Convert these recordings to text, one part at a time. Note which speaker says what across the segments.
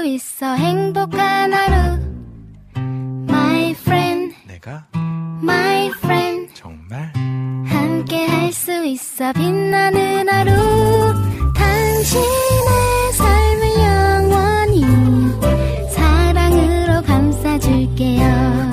Speaker 1: 있어 행복한 하루 My friend
Speaker 2: 내가
Speaker 1: My friend
Speaker 2: 정말
Speaker 1: 함께 할 수 있어 빛나는 하루 당신의 삶을 영원히 사랑으로 감싸줄게요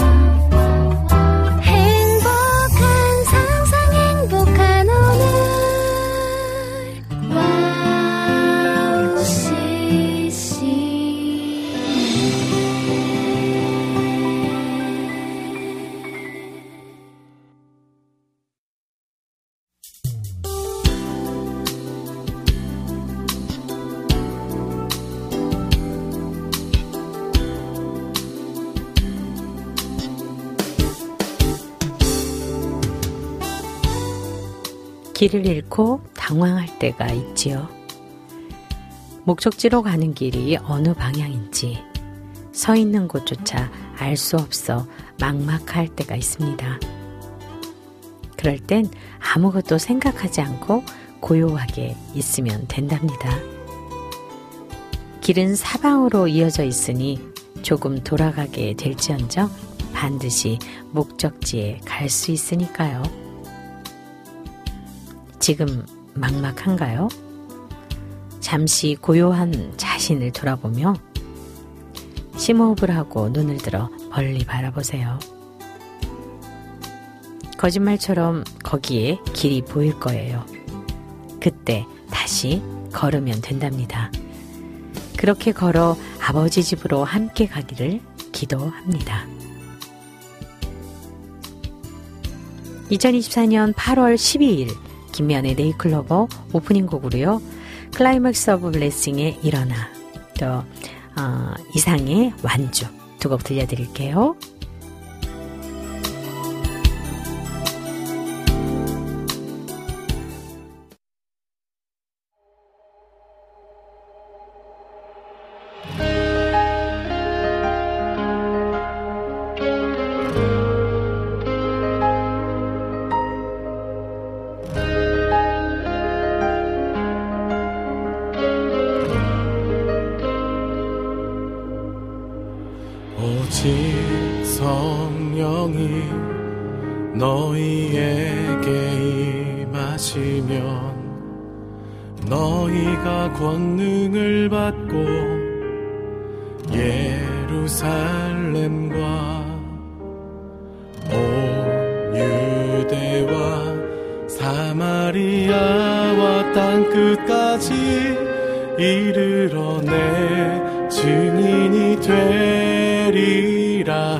Speaker 3: 길을 잃고 당황할 때가 있지요. 목적지로 가는 길이 어느 방향인지 서 있는 곳조차 알 수 없어 막막할 때가 있습니다. 그럴 땐 아무것도 생각하지 않고 고요하게 있으면 된답니다. 길은 사방으로 이어져 있으니 조금 돌아가게 될지언정 반드시 목적지에 갈 수 있으니까요. 지금 막막한가요? 잠시 고요한 자신을 돌아보며 심호흡을 하고 눈을 들어 멀리 바라보세요. 거짓말처럼 거기에 길이 보일 거예요. 그때 다시 걸으면 된답니다. 그렇게 걸어 아버지 집으로 함께 가기를 기도합니다. 2024년 8월 12일 김미연의 네이클로버 오프닝 곡으로요. 클라이맥스 오브 블레싱의 일어나 또 이상의 완주 두 곡 들려드릴게요.
Speaker 2: 성령이 너희에게 임하시면 너희가 권능을 받고 예루살렘과 온 유대와 사마리아와 땅끝까지 이르러 내 증인이 되리라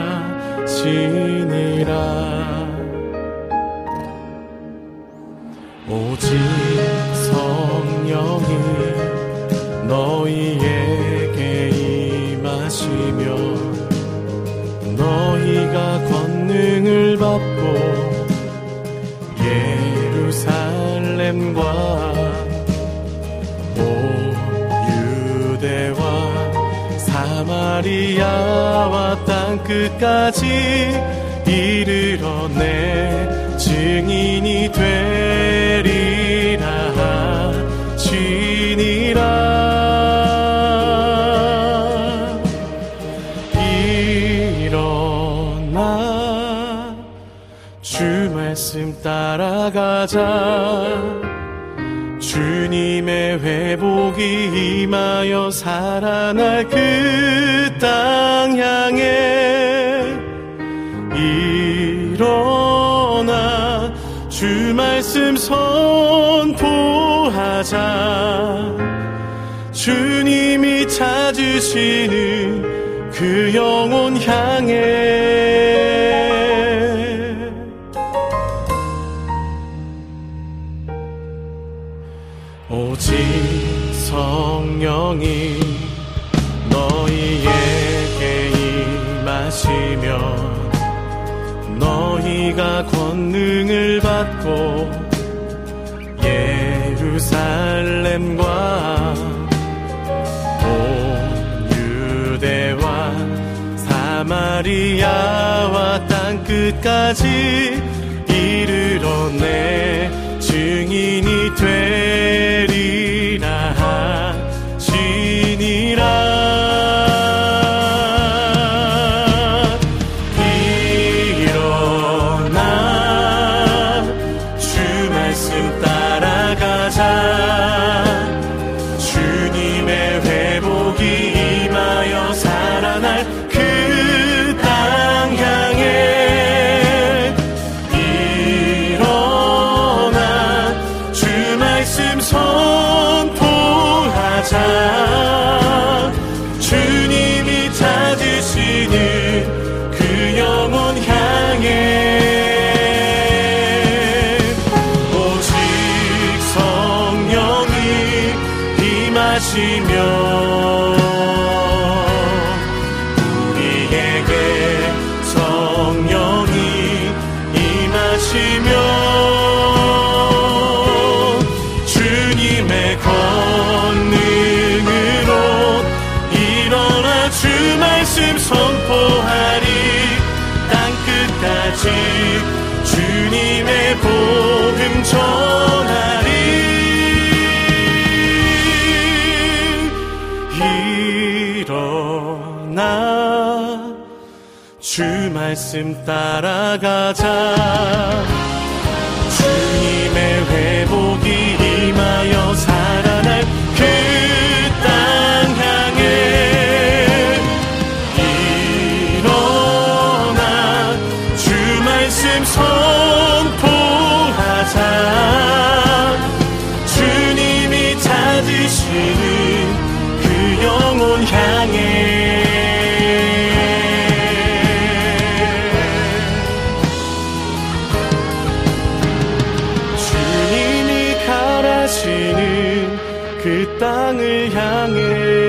Speaker 2: 하시니라. 오직 성령이 너희에게 임하시면 너희가 권능을 받고 예루살렘과 온 유대와 사마리아와 땅끝까지 이르러 내 증인이 되리라 하시니라. 일어나 주 말씀 따라가자. 주님의 회복이 임하여 살아날 그 땅 향해 일어나 주 말씀 선포하자. 주님이 찾으시는 그 영혼 향해 오직 성령이 너희에게 임하시면 너희가 권능을 받고 예루살렘과 온 유대와 사마리아와 땅끝까지 이르러 내 증인이 되리라 하시니라. 말씀 선포하리 땅 끝까지 주님의 복음 전하리 일어나 주 말씀 따라가자 주님의 회복이 임하여 살아날 그 땅 향해 일어나 주 말씀 선포하자 주님이 찾으시는 그 영혼 향해 그 땅을 향해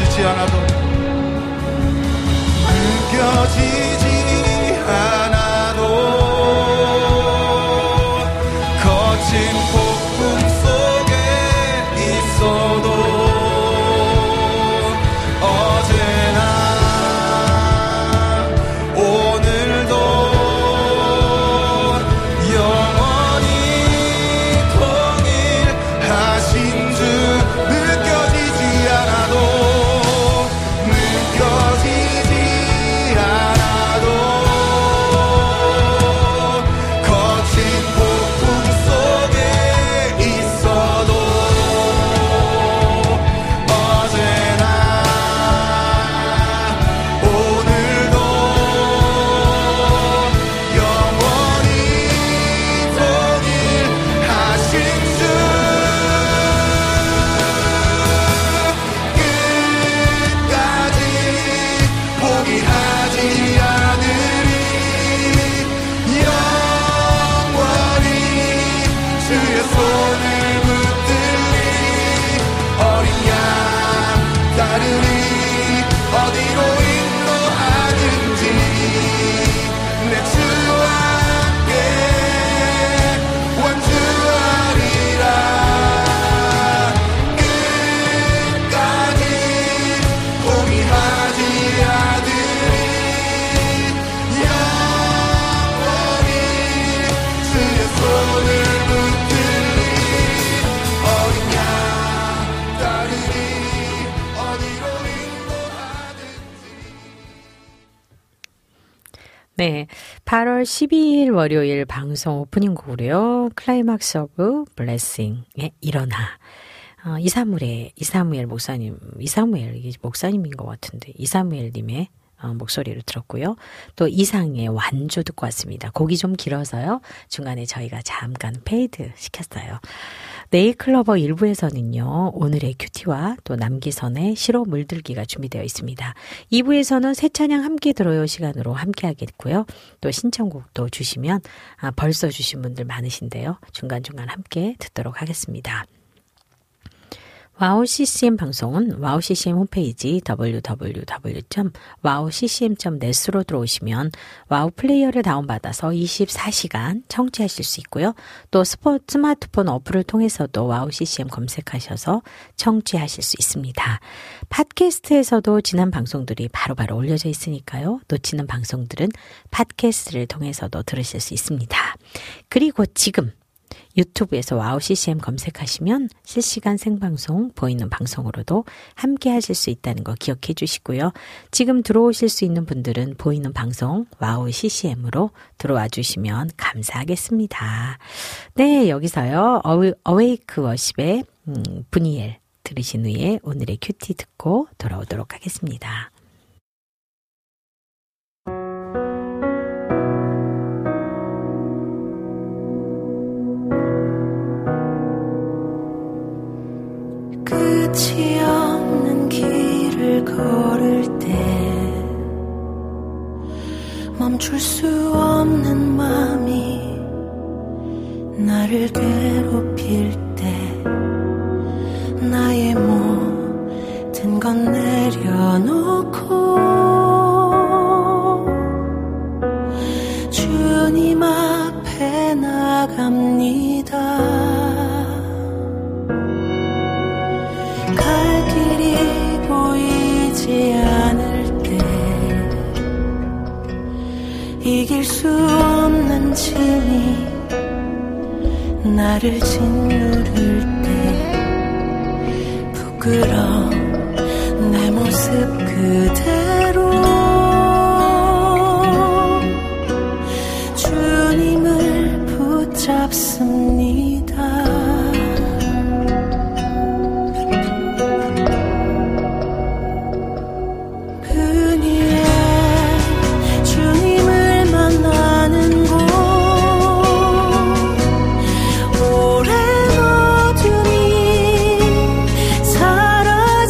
Speaker 4: 느껴지지 않아도 거친 폭풍 속에 있어도 어제나 오늘도 영원히 통일하신 주 느껴지지 않아도 거친 폭풍 속에 있어도 어제나 오늘도 영원히 통일하신 주 끝까지 포기하지 않으리 영원히 주의 손을 붙들리 어린 양 따르리 어디로 인도하든지 내 주와 함께 완주하리라 끝까지 포기하지 않으리 영원히 주의 손을 붙들리 어린 양 따르리 어디로 인도하든지.
Speaker 3: 네, 8월 12일 월요일 방송 오프닝 곡으로요. 클라이막스 오브 블레싱의 일어나. 이사무엘 목사님, 이게 목사님인 것 같은데, 이사무엘님의 목소리를 들었고요. 또 이상의 완주 듣고 왔습니다. 곡이 좀 길어서요. 중간에 저희가 잠깐 페이드 시켰어요. 네일클로버 1부에서는요. 오늘의 큐티와 또 남기선의 시로 물들기가 준비되어 있습니다. 2부에서는 새 찬양 함께 들어요 시간으로 함께 하겠고요. 또 신청곡도 주시면 벌써 주신 분들 많으신데요. 중간중간 함께 듣도록 하겠습니다. 와우 CCM 방송은 와우 CCM 홈페이지 www.wowccm.net으로 들어오시면 와우 플레이어를 다운받아서 24시간 청취하실 수 있고요. 또 스마트폰 어플을 통해서도 와우 CCM 검색하셔서 청취하실 수 있습니다. 팟캐스트에서도 지난 방송들이 바로바로 올려져 있으니까요. 놓치는 방송들은 팟캐스트를 통해서도 들으실 수 있습니다. 그리고 지금 유튜브에서 와우 CCM 검색하시면 실시간 생방송 보이는 방송으로도 함께 하실 수 있다는 거 기억해 주시고요. 지금 들어오실 수 있는 분들은 보이는 방송 와우 CCM으로 들어와 주시면 감사하겠습니다. 네, 여기서요. 어웨이크 워십의 브니엘 들으신 후에 오늘의 큐티 듣고 돌아오도록 하겠습니다.
Speaker 5: 끝이 없는 길을 걸을 때 멈출 수 없는 맘이 나를 괴롭힐 때 나의 모든 건 내려놓고 주님 앞에 나갑니다. 갈 길이 보이지 않을 때 이길 수 없는 짐이 나를 짓누를 때 부끄러운 내 모습 그대로 주님을 붙잡습니다.
Speaker 1: 사랑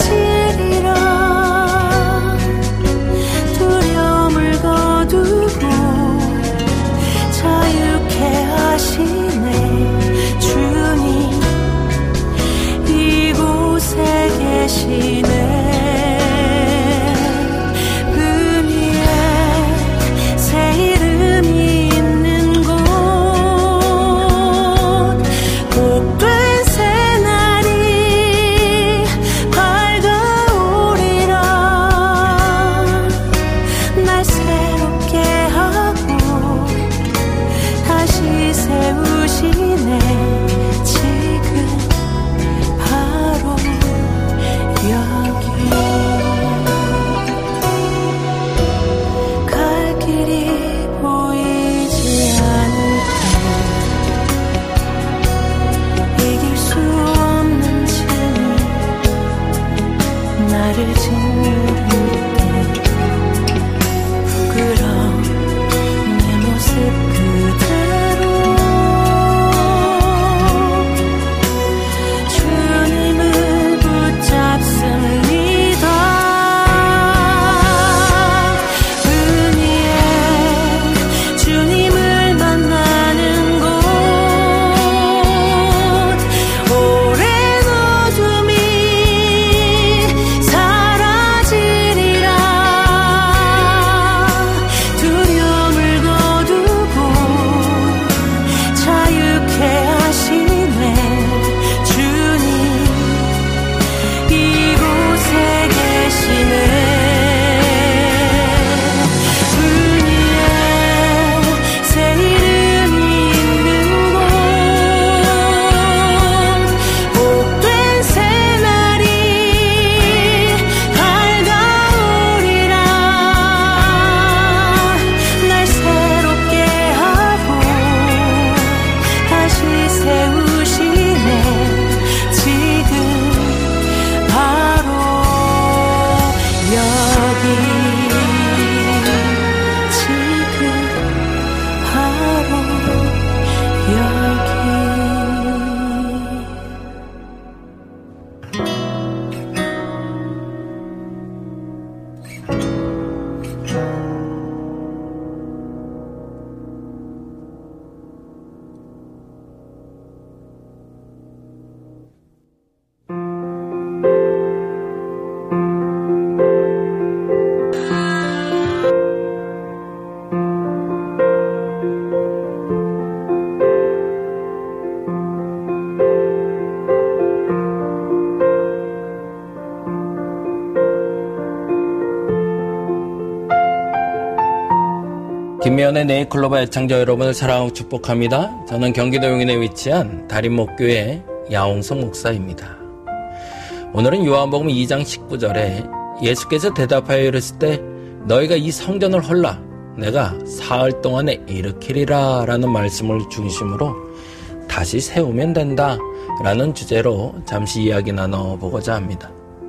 Speaker 6: 김미연의 네이클로바 애청자 여러분을 사랑하고 축복합니다. 저는 경기도 용인에 위치한 다림목교회 야홍석 목사입니다. 오늘은 요한복음 2장 19절에 예수께서 대답하여 이르실 때 너희가 이 성전을 헐라 내가 사흘 동안에 일으키리라 라는 말씀을 중심으로 다시 세우면 된다 라는 주제로 잠시 이야기 나눠보고자 합니다.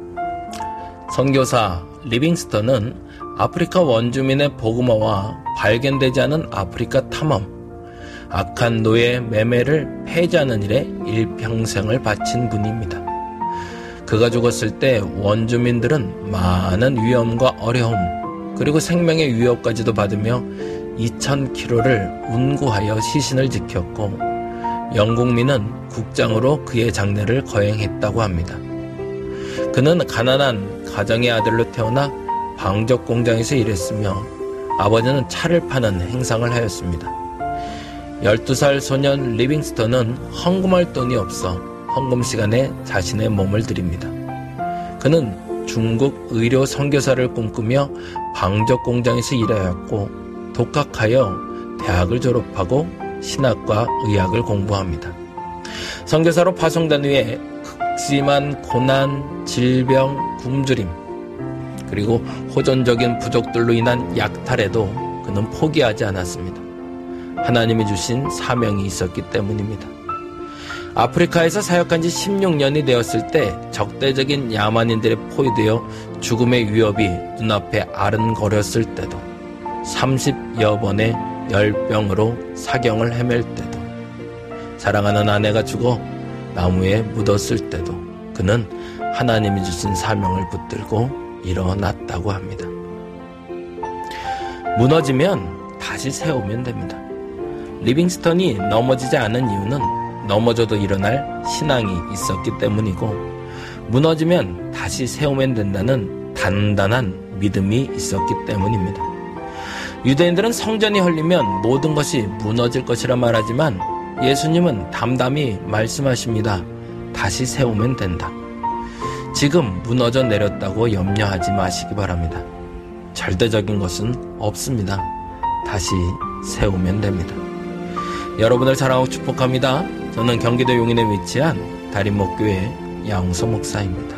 Speaker 6: 선교사 리빙스턴은 아프리카 원주민의 복음화와 발견되지 않은 아프리카 탐험, 악한 노예 매매를 폐지하는 일에 일평생을 바친 분입니다. 그가 죽었을 때 원주민들은 많은 위험과 어려움, 그리고 생명의 위협까지도 받으며 2,000km를 운구하여 시신을 지켰고 영국민은 국장으로 그의 장례를 거행했다고 합니다. 그는 가난한 가정의 아들로 태어나 방적 공장에서 일했으며 아버지는 차를 파는 행상을 하였습니다. 12살 소년 리빙스턴은 헌금할 돈이 없어 헌금 시간에 자신의 몸을 드립니다. 그는 중국 의료 선교사를 꿈꾸며 방적 공장에서 일하였고 독학하여 대학을 졸업하고 신학과 의학을 공부합니다. 선교사로 파송된 후에 극심한 고난, 질병, 굶주림 그리고 호전적인 부족들로 인한 약탈에도 그는 포기하지 않았습니다. 하나님이 주신 사명이 있었기 때문입니다. 아프리카에서 사역한 지 16년이 되었을 때 적대적인 야만인들에 포위되어 죽음의 위협이 눈앞에 아른거렸을 때도 30여 번의 열병으로 사경을 헤맬 때도 사랑하는 아내가 죽어 나무에 묻었을 때도 그는 하나님이 주신 사명을 붙들고 일어났다고 합니다. 무너지면 다시 세우면 됩니다. 리빙스턴이 넘어지지 않은 이유는 넘어져도 일어날 신앙이 있었기 때문이고 무너지면 다시 세우면 된다는 단단한 믿음이 있었기 때문입니다. 유대인들은 성전이 헐리면 모든 것이 무너질 것이라 말하지만 예수님은 담담히 말씀하십니다. 다시 세우면 된다. 지금 무너져 내렸다고 염려하지 마시기 바랍니다. 절대적인 것은 없습니다. 다시 세우면 됩니다. 여러분을 사랑하고 축복합니다. 저는 경기도 용인에 위치한 다림목교회 야홍석 목사입니다.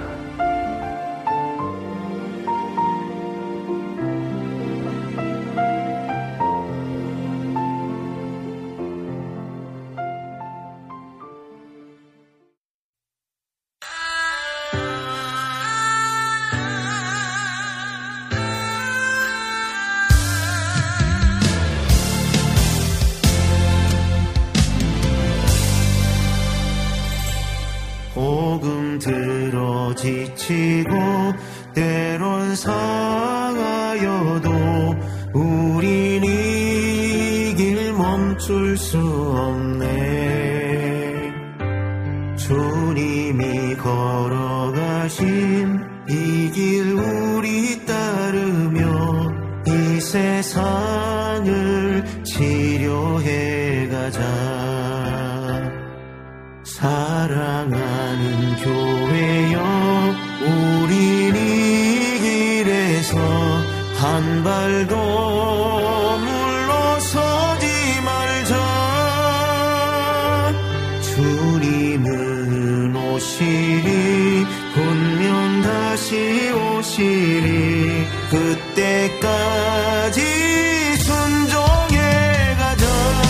Speaker 7: 지치고 때론 상하여도 우린 이 길 멈출 수 없네. 주님이 걸어가신 이 길 우리 따르며 이 세상을 치료해 가자. 사랑하는 교회여, 우린 이 길에서 한 발도 물러서지 말자. 주님은 오시리, 분명 다시 오시리. 그때까지 순종해 가자.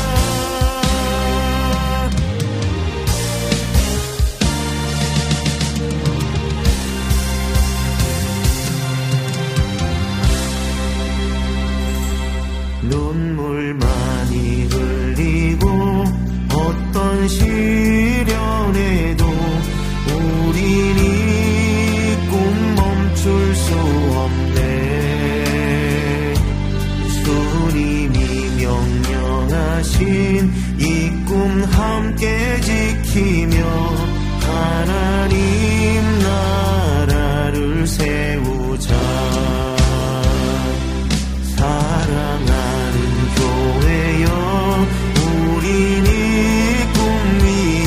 Speaker 7: 눈물 많이 흘리고 어떤 시련에도 우린 이 꿈 멈출 수 없네. 주님이 명령하신 이 꿈 함께 지키며 하나님 나라를 세우자. 사랑하는 교회여, 우린 이 꿈 위에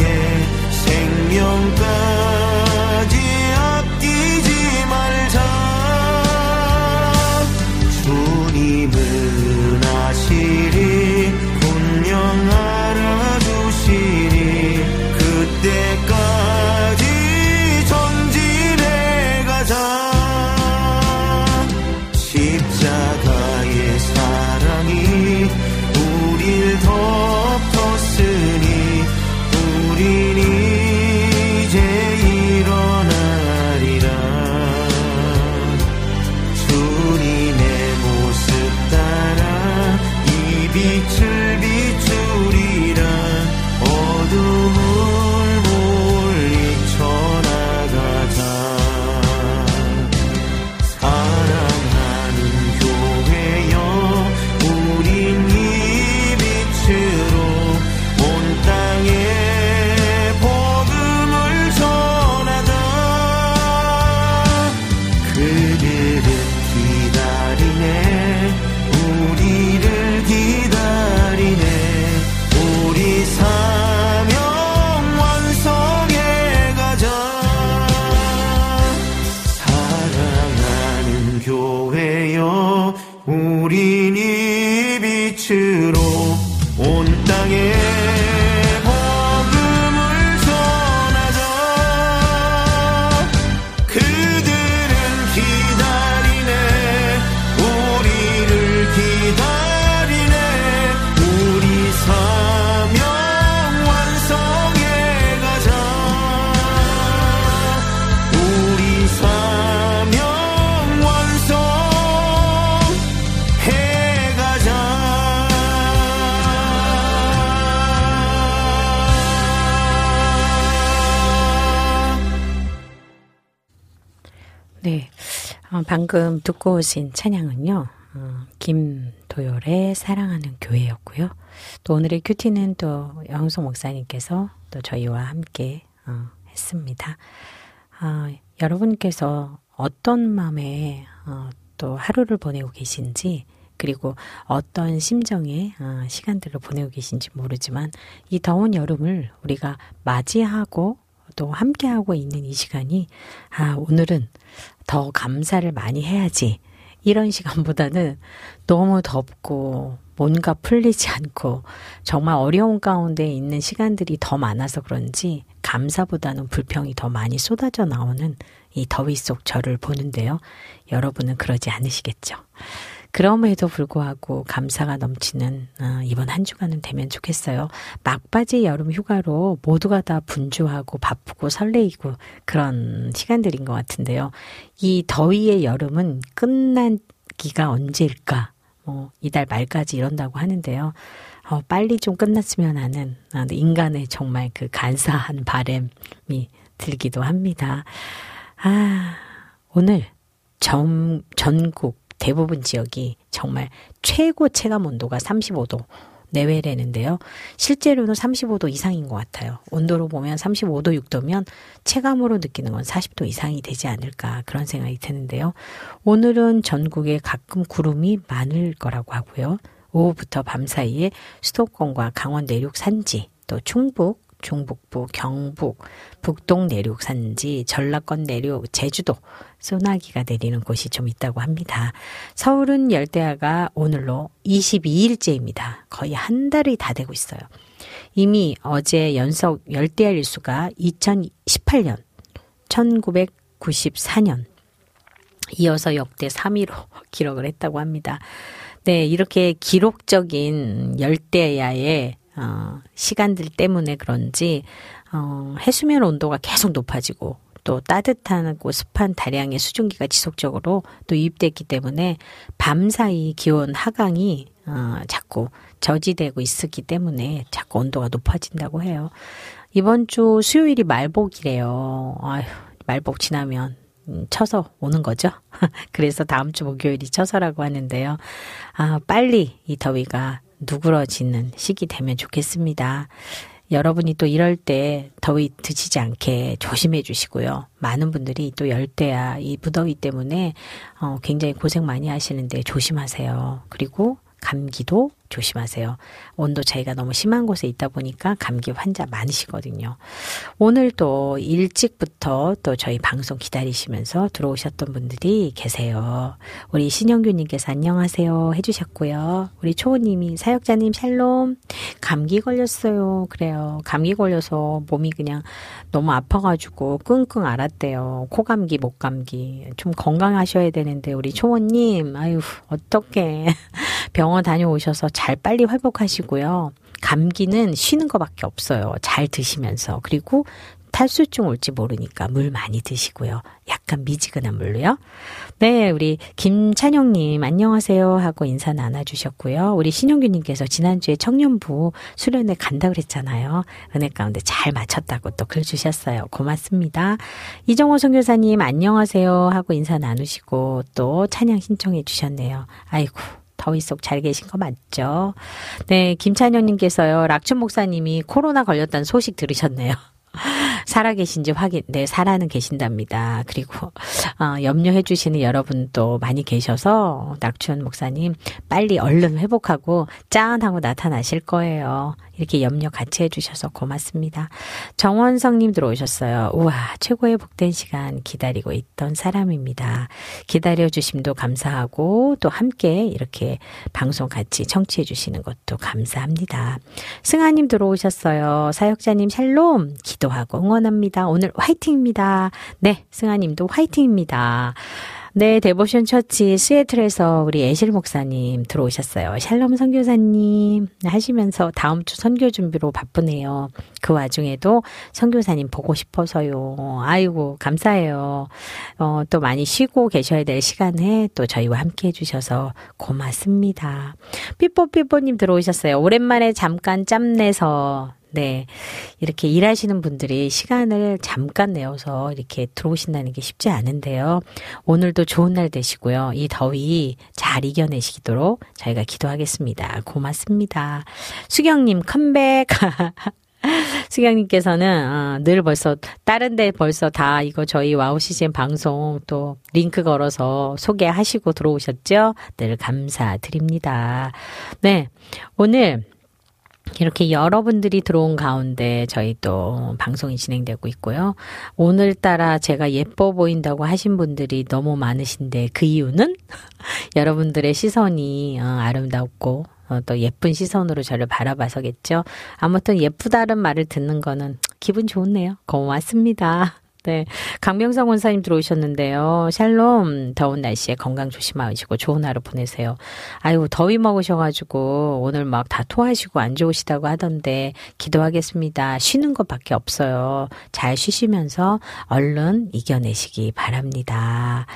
Speaker 7: 생명까지 아끼지 말자. 주님은 아시리, 분명 알아주시리. 그때까지 전진해 가자. 십자가의 사랑이 우릴 덮었으니 우린 이제 일어나리라. 주님의 모습 따라 이 빛을 비추리라. 어둠을 물리쳐 나가자. 사랑하는 교회여, 우린 이 빛으로 온 땅에 복음을 전하자. 그들은 기다리네, 우리를 기다리네. 우리 사명 완성해 가자. 사랑하는 교회여, 우린 이 빛으로 온 땅에 복음을 전하자. 그들은 기다리네, 우리를 기다리네. 우리 사명 완성해 가자. 우리 사명 완성해 가자.
Speaker 3: 네, 방금 듣고 오신 찬양은요, 김도열의 사랑하는 교회였고요. 또 오늘의 큐티는 또 영성 목사님께서 또 저희와 함께 했습니다. 여러분께서 어떤 마음에 또 하루를 보내고 계신지, 그리고 어떤 심정의 시간들을 보내고 계신지 모르지만 이 더운 여름을 우리가 맞이하고 또 함께하고 있는 이 시간이 오늘은 더 감사를 많이 해야지, 이런 시간보다는 너무 덥고 뭔가 풀리지 않고 정말 어려운 가운데 있는 시간들이 더 많아서 그런지 감사보다는 불평이 더 많이 쏟아져 나오는 이 더위 속 저를 보는데요. 여러분은 그러지 않으시겠죠? 그럼에도 불구하고 감사가 넘치는 이번 한 주간은 되면 좋겠어요. 막바지 여름 휴가로 모두가 다 분주하고 바쁘고 설레이고 그런 시간들인 것 같은데요. 이 더위의 여름은 끝나기가 언제일까? 이달 말까지 이런다고 하는데요. 빨리 좀 끝났으면 하는 인간의 정말 그 간사한 바람이 들기도 합니다. 오늘 전국 대부분 지역이 정말 최고 체감 온도가 35도 내외라는데요. 실제로는 35도 이상인 것 같아요. 온도로 보면 35도, 6도면 체감으로 느끼는 건 40도 이상이 되지 않을까 그런 생각이 드는데요. 오늘은 전국에 가끔 구름이 많을 거라고 하고요. 오후부터 밤 사이에 수도권과 강원 내륙 산지, 또 충북, 중북부, 경북, 북동 내륙 산지, 전라권 내륙, 제주도 소나기가 내리는 곳이 좀 있다고 합니다. 서울은 열대야가 오늘로 22일째입니다. 거의 한 달이 다 되고 있어요. 이미 어제 연속 열대야 일수가 2018년, 1994년 이어서 역대 3위로 기록을 했다고 합니다. 네, 이렇게 기록적인 열대야의 시간들 때문에 그런지 해수면 온도가 계속 높아지고 또 따뜻하고 습한 다량의 수증기가 지속적으로 또 유입됐기 때문에 밤사이 기온 하강이 자꾸 저지되고 있었기 때문에 자꾸 온도가 높아진다고 해요. 이번 주 수요일이 말복이래요. 아휴, 말복 지나면 쳐서 오는 거죠. 그래서 다음 주 목요일이 쳐서라고 하는데요. 빨리 이 더위가 누그러지는 시기 되면 좋겠습니다. 여러분이 또 이럴 때 더위 드시지 않게 조심해 주시고요. 많은 분들이 또 열대야 이 무더위 때문에 굉장히 고생 많이 하시는데 조심하세요. 그리고 감기도 조심하세요. 온도 차이가 너무 심한 곳에 있다 보니까 감기 환자 많으시거든요. 오늘 또 일찍부터 또 저희 방송 기다리시면서 들어오셨던 분들이 계세요. 우리 신영규님께서 안녕하세요 해주셨고요. 우리 초호님이 사역자님 샬롬, 감기 걸렸어요. 그래요. 감기 걸려서 몸이 그냥 너무 아파가지고 끙끙 앓았대요. 코감기, 목감기. 좀 건강하셔야 되는데 우리 초호님, 아유 어떡해. 병원 다녀오셔서 잘 빨리 회복하시고요. 감기는 쉬는 것밖에 없어요. 잘 드시면서. 그리고 탈수증 올지 모르니까 물 많이 드시고요. 약간 미지근한 물로요. 네, 우리 김찬영님 안녕하세요 하고 인사 나눠주셨고요. 우리 신영규님께서 지난주에 청년부 수련회 간다 그랬잖아요. 은혜 가운데 잘 마쳤다고 또 글 주셨어요. 고맙습니다. 이정호 선교사님 안녕하세요 하고 인사 나누시고 또 찬양 신청해 주셨네요. 아이고. 더위 속 잘 계신 거 맞죠? 네, 김찬영님께서요. 락춘 목사님이 코로나 걸렸다는 소식 들으셨네요. 살아계신지 확인, 네, 살아는 계신답니다. 그리고 염려해 주시는 여러분도 많이 계셔서 낙춘 목사님 빨리 얼른 회복하고 짠하고 나타나실 거예요. 이렇게 염려 같이 해주셔서 고맙습니다. 정원성님 들어오셨어요. 우와, 최고의 복된 시간 기다리고 있던 사람입니다. 기다려주심도 감사하고 또 함께 이렇게 방송 같이 청취해 주시는 것도 감사합니다. 승아님 들어오셨어요. 사역자님 샬롬 기도하고 응원합니다. 오늘 화이팅입니다. 네, 승아님도 화이팅입니다. 네, 데보션 처치 시애틀에서 우리 애실 목사님 들어오셨어요. 샬롬 선교사님 하시면서 다음 주 선교 준비로 바쁘네요. 그 와중에도 선교사님 보고 싶어서요. 아이고 감사해요. 또 많이 쉬고 계셔야 될 시간에 또 저희와 함께 해주셔서 고맙습니다. 삐뽀삐뽀님 들어오셨어요. 오랜만에 잠깐 짬내서 네, 이렇게 일하시는 분들이 시간을 잠깐 내어서 이렇게 들어오신다는 게 쉽지 않은데요. 오늘도 좋은 날 되시고요. 이 더위 잘 이겨내시도록 저희가 기도하겠습니다. 고맙습니다. 수경님 컴백. 수경님께서는 늘 벌써 다른 데 벌써 다 이거 저희 와우 CCM 방송 또 링크 걸어서 소개하시고 들어오셨죠? 늘 감사드립니다. 네, 오늘 이렇게 여러분들이 들어온 가운데 저희 또 방송이 진행되고 있고요. 오늘따라 제가 예뻐 보인다고 하신 분들이 너무 많으신데 그 이유는 여러분들의 시선이 아름답고 또 예쁜 시선으로 저를 바라봐서겠죠. 아무튼 예쁘다는 말을 듣는 거는 기분 좋네요. 고맙습니다. 네, 강명성 원사님 들어오셨는데요. 샬롬, 더운 날씨에 건강 조심하시고 좋은 하루 보내세요. 아이고 더위 먹으셔가지고 오늘 막 다 토하시고 안 좋으시다고 하던데 기도하겠습니다. 쉬는 것밖에 없어요. 잘 쉬시면서 얼른 이겨내시기 바랍니다.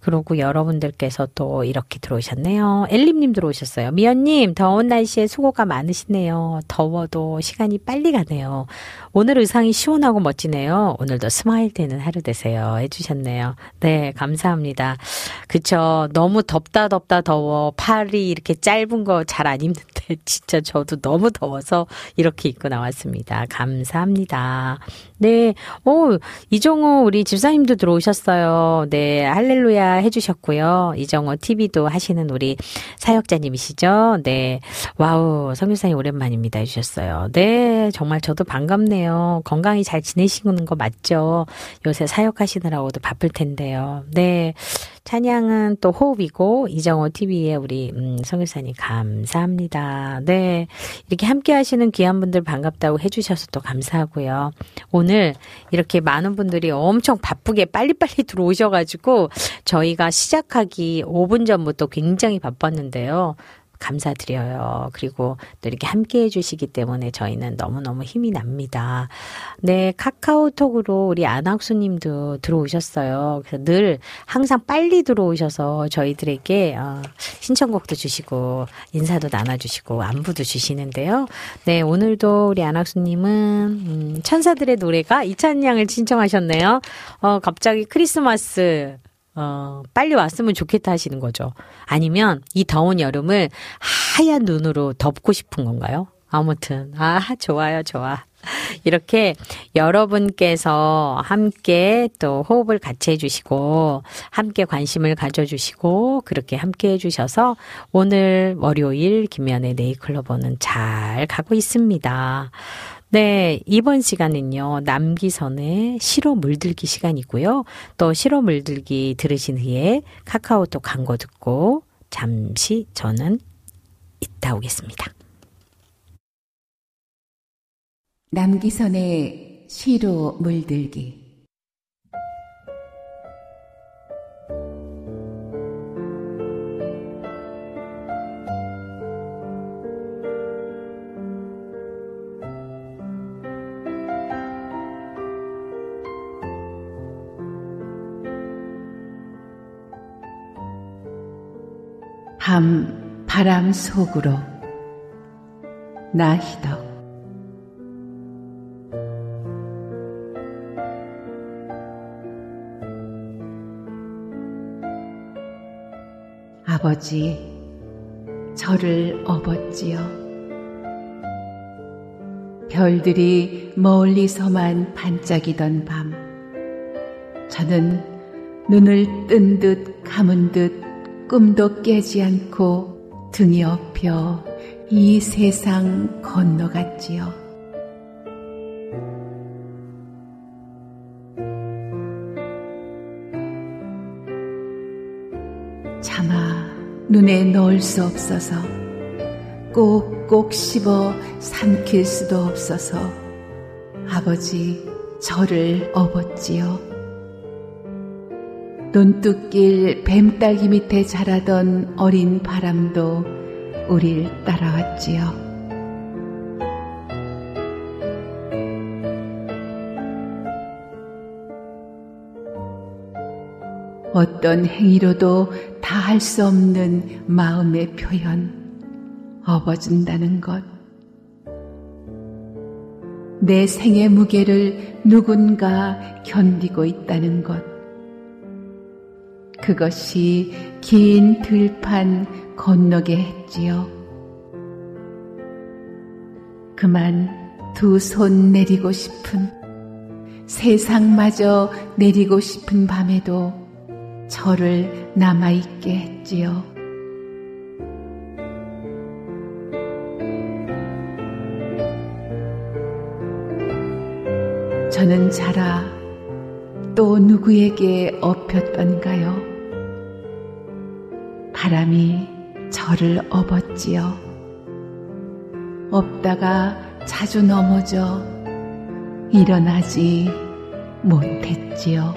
Speaker 3: 그리고 여러분들께서 또 이렇게 들어오셨네요. 엘림님 들어오셨어요. 미연님, 더운 날씨에 수고가 많으시네요. 더워도 시간이 빨리 가네요. 오늘 의상이 시원하고 멋지네요. 오늘도 스마일 되는 하루 되세요. 해주셨네요. 네, 감사합니다. 그쵸. 너무 덥다 더워. 팔이 이렇게 짧은 거 잘 안 입는데 진짜 저도 너무 더워서 이렇게 입고 나왔습니다. 감사합니다. 네. 이정호 우리 집사님도 들어오셨어요. 네. 할렐루야 해주셨고요. 이정호 TV도 하시는 우리 사역자님이시죠. 네. 와우. 성교사님 오랜만입니다 해주셨어요. 네. 정말 저도 반갑네요. 건강히 잘 지내시는 거 맞죠? 요새 사역하시느라고도 바쁠 텐데요. 네. 찬양은 또 호흡이고 이정호 TV의 우리 성교사님 감사합니다. 네. 이렇게 함께 하시는 귀한 분들 반갑다고 해주셔서 또 감사하고요. 오늘 이렇게 많은 분들이 엄청 바쁘게 빨리빨리 들어오셔가지고 저희가 시작하기 5분 전부터 굉장히 바빴는데요. 감사드려요. 그리고 또 이렇게 함께 해주시기 때문에 저희는 너무너무 힘이 납니다. 네, 카카오톡으로 우리 안학수님도 들어오셨어요. 그래서 늘 항상 빨리 들어오셔서 저희들에게 신청곡도 주시고 인사도 나눠주시고 안부도 주시는데요. 네, 오늘도 우리 안학수님은 천사들의 노래가 이 찬양을 신청하셨네요. 갑자기 크리스마스 빨리 왔으면 좋겠다 하시는 거죠. 아니면 이 더운 여름을 하얀 눈으로 덮고 싶은 건가요? 아무튼 좋아요. 이렇게 여러분께서 함께 또 호흡을 같이 해주시고 함께 관심을 가져주시고 그렇게 함께 해주셔서 오늘 월요일 김연의 네이클로버는 잘 가고 있습니다. 네, 이번 시간은요, 남기선의 시로 물들기 시간이고요. 또 시로 물들기 들으신 후에 카카오톡 광고 듣고 잠시 저는 이따 오겠습니다.
Speaker 8: 남기선의 시로 물들기. 밤 바람 속으로 나희덕. 아버지, 저를 업었지요. 별들이 멀리서만 반짝이던 밤, 저는 눈을 뜬 듯 감은 듯 꿈도 깨지 않고 등이 업혀 이 세상 건너갔지요. 차마 눈에 넣을 수 없어서 꼭꼭 씹어 삼킬 수도 없어서 아버지 저를 업었지요. 논뚝길 뱀딸기 밑에 자라던 어린 바람도 우릴 따라왔지요. 어떤 행위로도 다 할 수 없는 마음의 표현, 업어준다는 것. 내 생의 무게를 누군가 견디고 있다는 것. 그것이 긴 들판 건너게 했지요. 그만 두 손 내리고 싶은, 세상마저 내리고 싶은 밤에도 저를 남아있게 했지요. 저는 자라 또 누구에게 업혔던가요? 바람이 저를 업었지요. 업다가 자주 넘어져 일어나지 못했지요.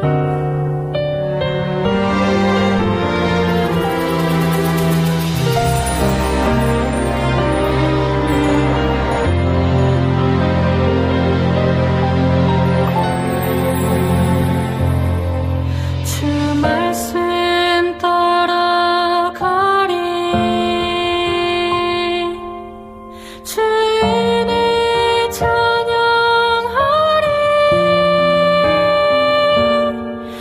Speaker 1: 주인을 찬양하리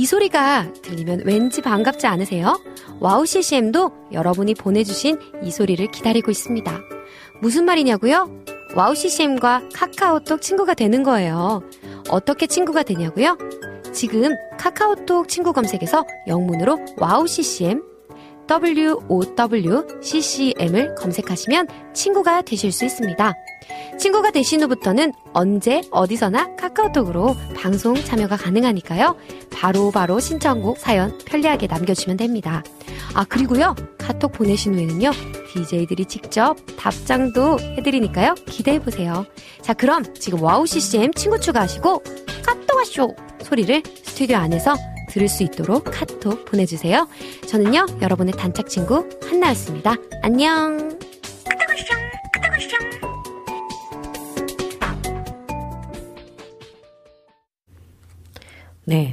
Speaker 9: 소리가 들리면 왠지 반갑지 않으세요? 와우 CCM도 여러분이 보내주신 이 소리를 기다리고 있습니다. 무슨 말이냐고요? 와우 CCM과 카카오톡 친구가 되는 거예요. 어떻게 친구가 되냐고요? 지금 카카오톡 친구 검색에서 영문으로 와우 CCM WOWCCM을 검색하시면 친구가 되실 수 있습니다. 친구가 되신 후부터는 언제 어디서나 카카오톡으로 방송 참여가 가능하니까요. 바로바로 신청곡 사연 편리하게 남겨주시면 됩니다. 아, 그리고요, 카톡 보내신 후에는요, DJ들이 직접 답장도 해드리니까요, 기대해보세요. 자, 그럼 지금 와우 CCM 친구 추가하시고 카톡 와쇼 소리를 스튜디오 안에서 들을 수 있도록 카톡 보내주세요. 저는요, 여러분의 단짝 친구 한나였습니다. 안녕.
Speaker 3: 네,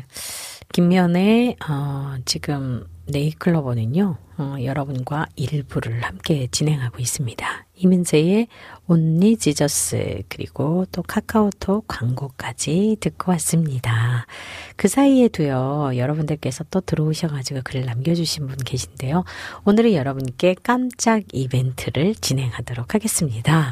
Speaker 3: 김면의 지금 네이클로버는요, 여러분과 일부를 함께 진행하고 있습니다. 이민재의 온리 지저스, 그리고 또 카카오톡 광고까지 듣고 왔습니다. 그 사이에도요, 여러분들께서 또 들어오셔가지고 글을 남겨주신 분 계신데요. 오늘은 여러분께 깜짝 이벤트를 진행하도록 하겠습니다.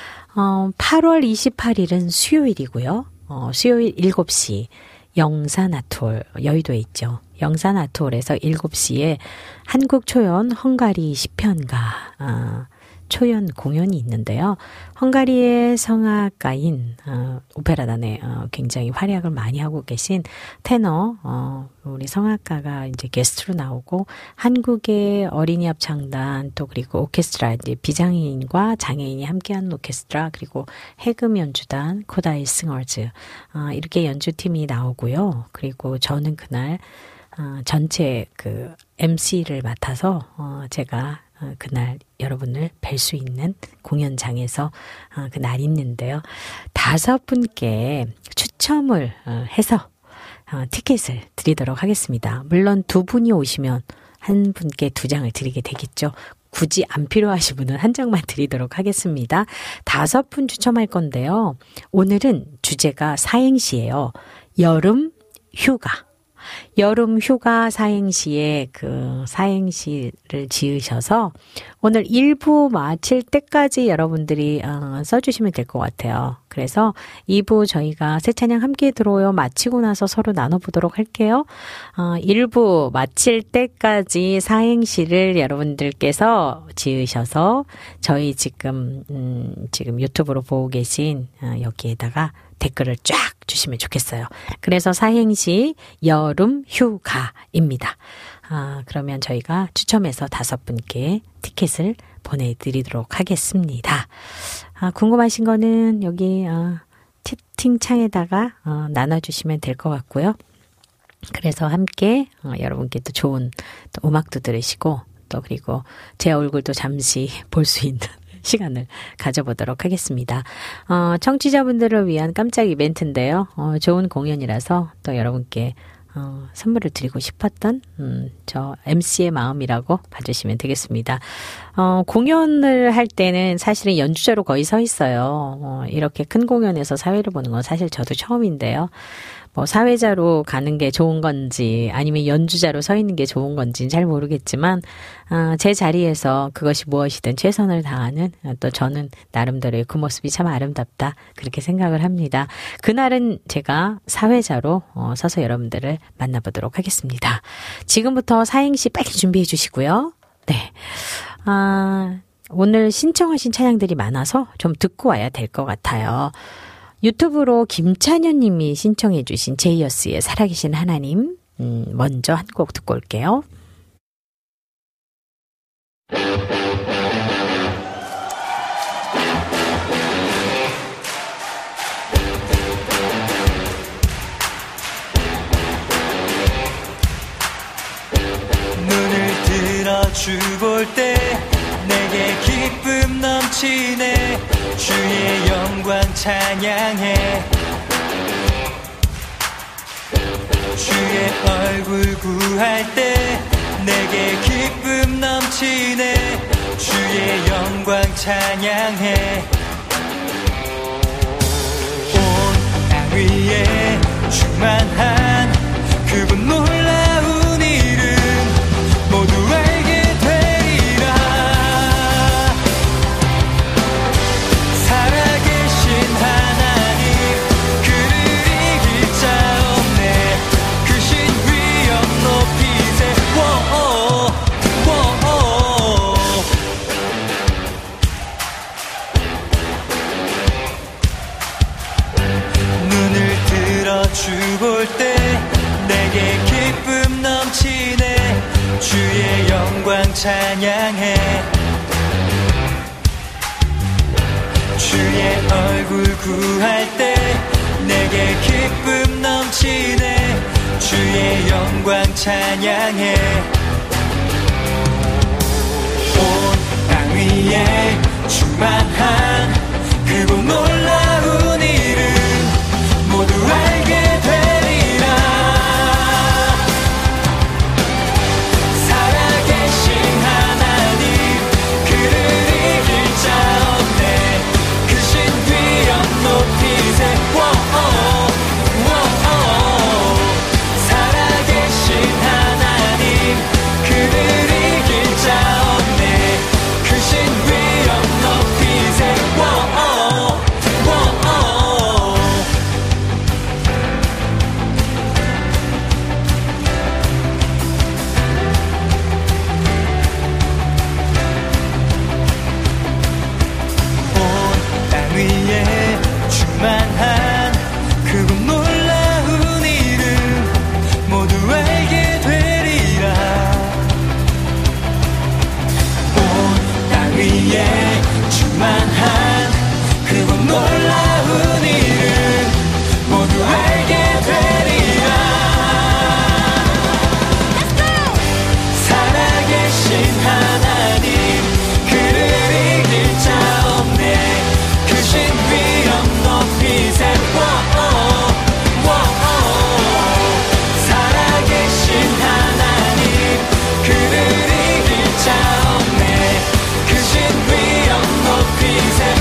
Speaker 3: 8월 28일은 수요일이고요. 수요일 7시 영산아톨, 여의도에 있죠. 영산아톨에서 7시에 한국초연 헝가리 10편가 초연 공연이 있는데요. 헝가리의 성악가인 오페라단에 굉장히 활약을 많이 하고 계신 테너 우리 성악가가 이제 게스트로 나오고, 한국의 어린이 합창단, 또 그리고 오케스트라, 이제 비장애인과 장애인이 함께하는 오케스트라, 그리고 해금 연주단, 코다이 싱어즈, 이렇게 연주팀이 나오고요. 그리고 저는 그날 전체 그 MC를 맡아서 제가 그날 여러분을 뵐 수 있는 공연장에서 그날 있는데요. 5분께 추첨을 해서 티켓을 드리도록 하겠습니다. 물론 2분이 오시면 한 분께 2장을 드리게 되겠죠. 굳이 안 필요하신 분은 1장만 드리도록 하겠습니다. 5분 추첨할 건데요. 오늘은 주제가 사행시예요. 여름 휴가. 여름 휴가 사행시에 그 사행시를 지으셔서 오늘 1부 마칠 때까지 여러분들이 써주시면 될 것 같아요. 그래서 2부 저희가 새 찬양 함께 들어요 마치고 나서 서로 나눠보도록 할게요. 1부 마칠 때까지 사행시를 여러분들께서 지으셔서 저희 지금 유튜브로 보고 계신 여기에다가 댓글을 쫙 주시면 좋겠어요. 그래서 사행시 여름 휴가입니다. 그러면 저희가 추첨해서 5분께 티켓을 보내드리도록 하겠습니다. 궁금하신 거는 여기 채팅창에다가 나눠주시면 될 것 같고요. 그래서 함께 여러분께 또 좋은 또 음악도 들으시고, 또 그리고 제 얼굴도 잠시 볼 수 있는 시간을 가져보도록 하겠습니다. 청취자분들을 위한 깜짝 이벤트인데요. 좋은 공연이라서 또 여러분께 선물을 드리고 싶었던 저 MC의 마음이라고 봐주시면 되겠습니다. 공연을 할 때는 사실은 연주자로 거의 서 있어요. 이렇게 큰 공연에서 사회를 보는 건 사실 저도 처음인데요. 뭐 사회자로 가는 게 좋은 건지 아니면 연주자로 서 있는 게 좋은 건지는 잘 모르겠지만 제 자리에서 그것이 무엇이든 최선을 다하는 또 저는 나름대로의 그 모습이 참 아름답다 그렇게 생각을 합니다. 그날은 제가 사회자로 서서 여러분들을 만나보도록 하겠습니다. 지금부터 사행시 빨리 준비해 주시고요. 네. 오늘 신청하신 찬양들이 많아서 좀 듣고 와야 될 것 같아요. 유튜브로 김찬현 님이 신청해 주신 제이어스의 살아계신 하나님 먼저 한 곡 듣고 올게요.
Speaker 2: 눈을 들어 주 볼 때 내게 기쁨 넘치네. 주의 영광 찬양해. 주의 얼굴 구할 때 내게 기쁨 넘치네. 주의 영광 찬양해. 온 땅 위에 충만한 그분 놀라 찬양해 주의 얼굴 구할 때 내게 기쁨 넘치네 주의 영광 찬양해 온 땅 위에 충만한 그곳 놀라운 이름 모두 알게 되리라 살아계신 하나님 그를 이길 자 없네 크신 위엄 높이세 살아계신 하나님 그를 이길 자 없네 크신 위엄 높이세 온 땅 위에 충만한 그곳 놀라운 이름 모두 알게 되리라 온 땅 위에 충만한 그곳 놀라운 이름 모두 알게 되리라 살아계신 하나님 그를 이길 자 없네 크신 위엄 높이세 살아계신 하나님 그를 이길 자 없네 크신 위엄 높이세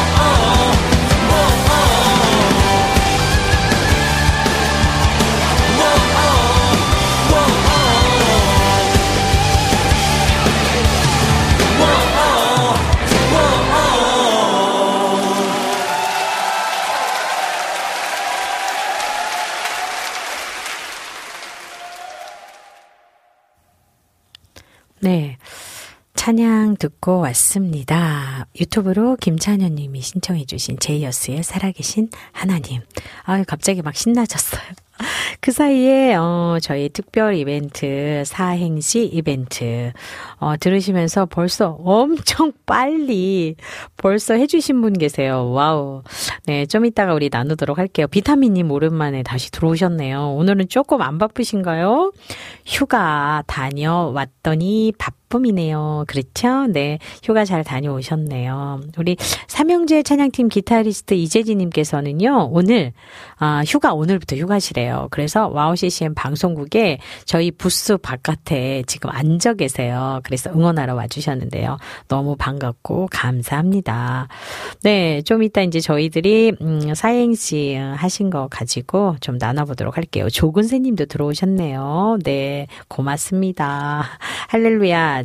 Speaker 3: 네, 찬양 듣고 왔습니다. 유튜브로 김찬현님이 신청해 주신 제이어스의 살아계신 하나님. 아, 갑자기 막 신나졌어요. 그 사이에 저희 특별 이벤트 사행시 이벤트 들으시면서 벌써 엄청 빨리 벌써 해주신 분 계세요. 와우. 네, 좀 이따가 우리 나누도록 할게요. 비타민님 오랜만에 다시 들어오셨네요. 오늘은 조금 안 바쁘신가요? 휴가 다녀왔더니 바쁨이네요. 그렇죠? 네, 휴가 잘 다녀오셨네요. 우리 삼형제 찬양팀 기타리스트 이재진님께서는요, 오늘 휴가 오늘부터 휴가시래요. 그래서 와우 CCM 방송국에 저희 부스 바깥에 지금 앉아 계세요. 그래서 응원하러 와주셨는데요. 너무 반갑고 감사합니다. 네, 좀 이따 이제 저희들이 사행시 하신 거 가지고 좀 나눠보도록 할게요. 조근세님도 들어오셨네요. 네, 고맙습니다. 할렐루야,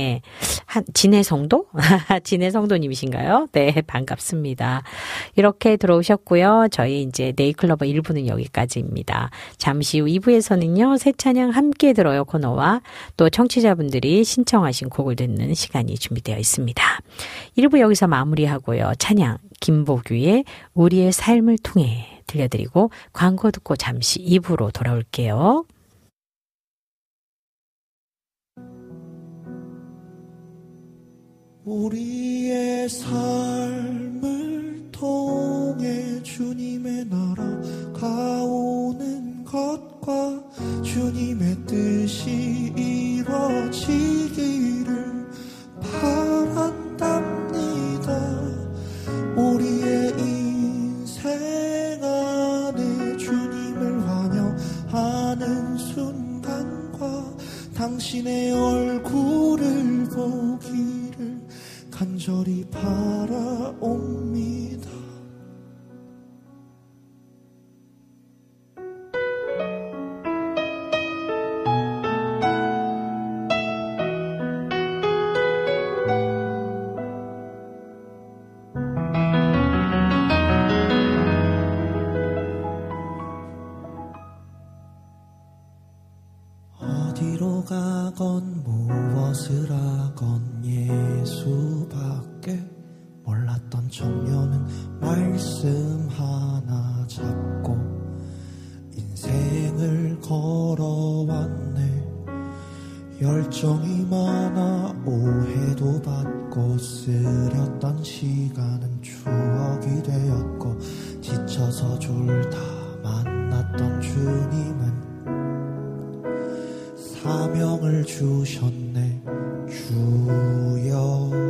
Speaker 3: 진해성도? 진해성도님이신가요? 네, 반갑습니다. 이렇게 들어오셨고요. 저희 이제 네이클로버 1부는 여기까지입니다. 잠시 후 2부에서는요, 새 찬양 함께 들어요 코너와 또 청취자분들이 신청하신 곡을 듣는 시간이 준비되어 있습니다. 1부 여기서 마무리하고요. 찬양 김보규의 우리의 삶을 통해 들려드리고 광고 듣고 잠시 2부로 돌아올게요.
Speaker 7: 우리의 삶을 통해 주님의 나라 가오는 것과 주님의 뜻이 이루어지기를 바란답니다. 우리의 인생 안에 주님을 환영하는 순간과 당신의 얼굴을 보기를 간절히 바라옵니다. 어디로 가건 무엇을 하건 예수밖에 몰랐던 저 걷고 쓰렸던 시간은 추억이 되었고 지쳐서 졸다 만났던 주님은 사명을 주셨네. 주여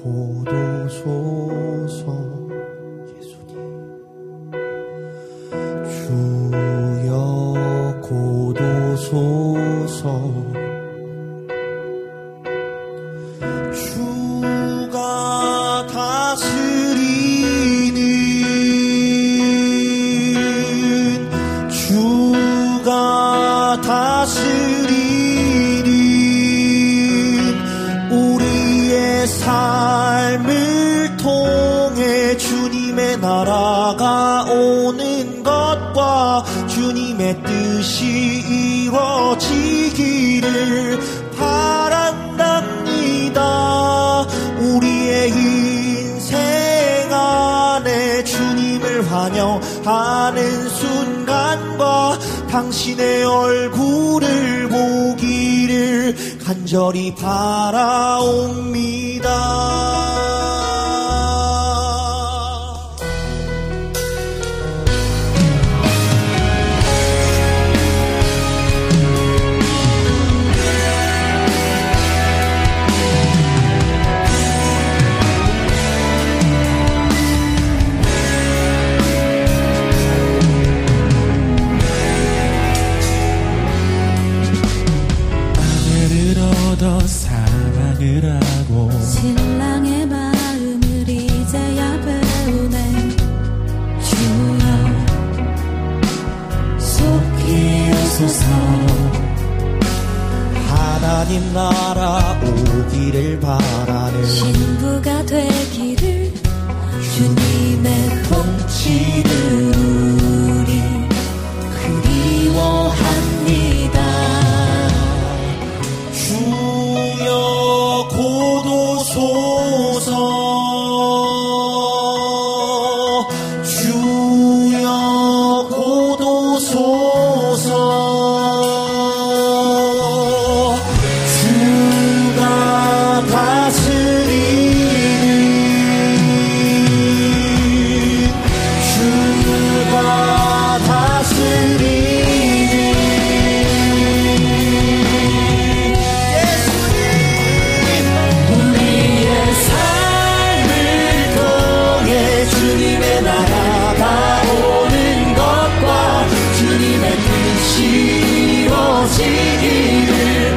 Speaker 7: 고도소서 예수님 주여 고도소서 주가 다스리는 주가 다스리는 우리의 삶을 통해 주님의 나라가 오는 것과 주님의 뜻이 이루어지기를 바란답니다. 우리의 인생 안에 주님을 환영하는 순간과 당신의 얼굴을 보기를 간절히 바라옵니다.
Speaker 10: 더 사랑을 하고
Speaker 1: 신랑의 마음을 이제야 배우네. 주여 속히 오소서.
Speaker 7: 하나님 나라 오기를 바라는
Speaker 1: 신부가 되기를 주님의
Speaker 7: 통치를 우리
Speaker 1: 그리워합니다.
Speaker 7: 주여 고도소서 주여 고도소서 주가 다스리는 주가 다스리는 주님의 나라가 오는 것과 주님의 뜻이 이루어지기를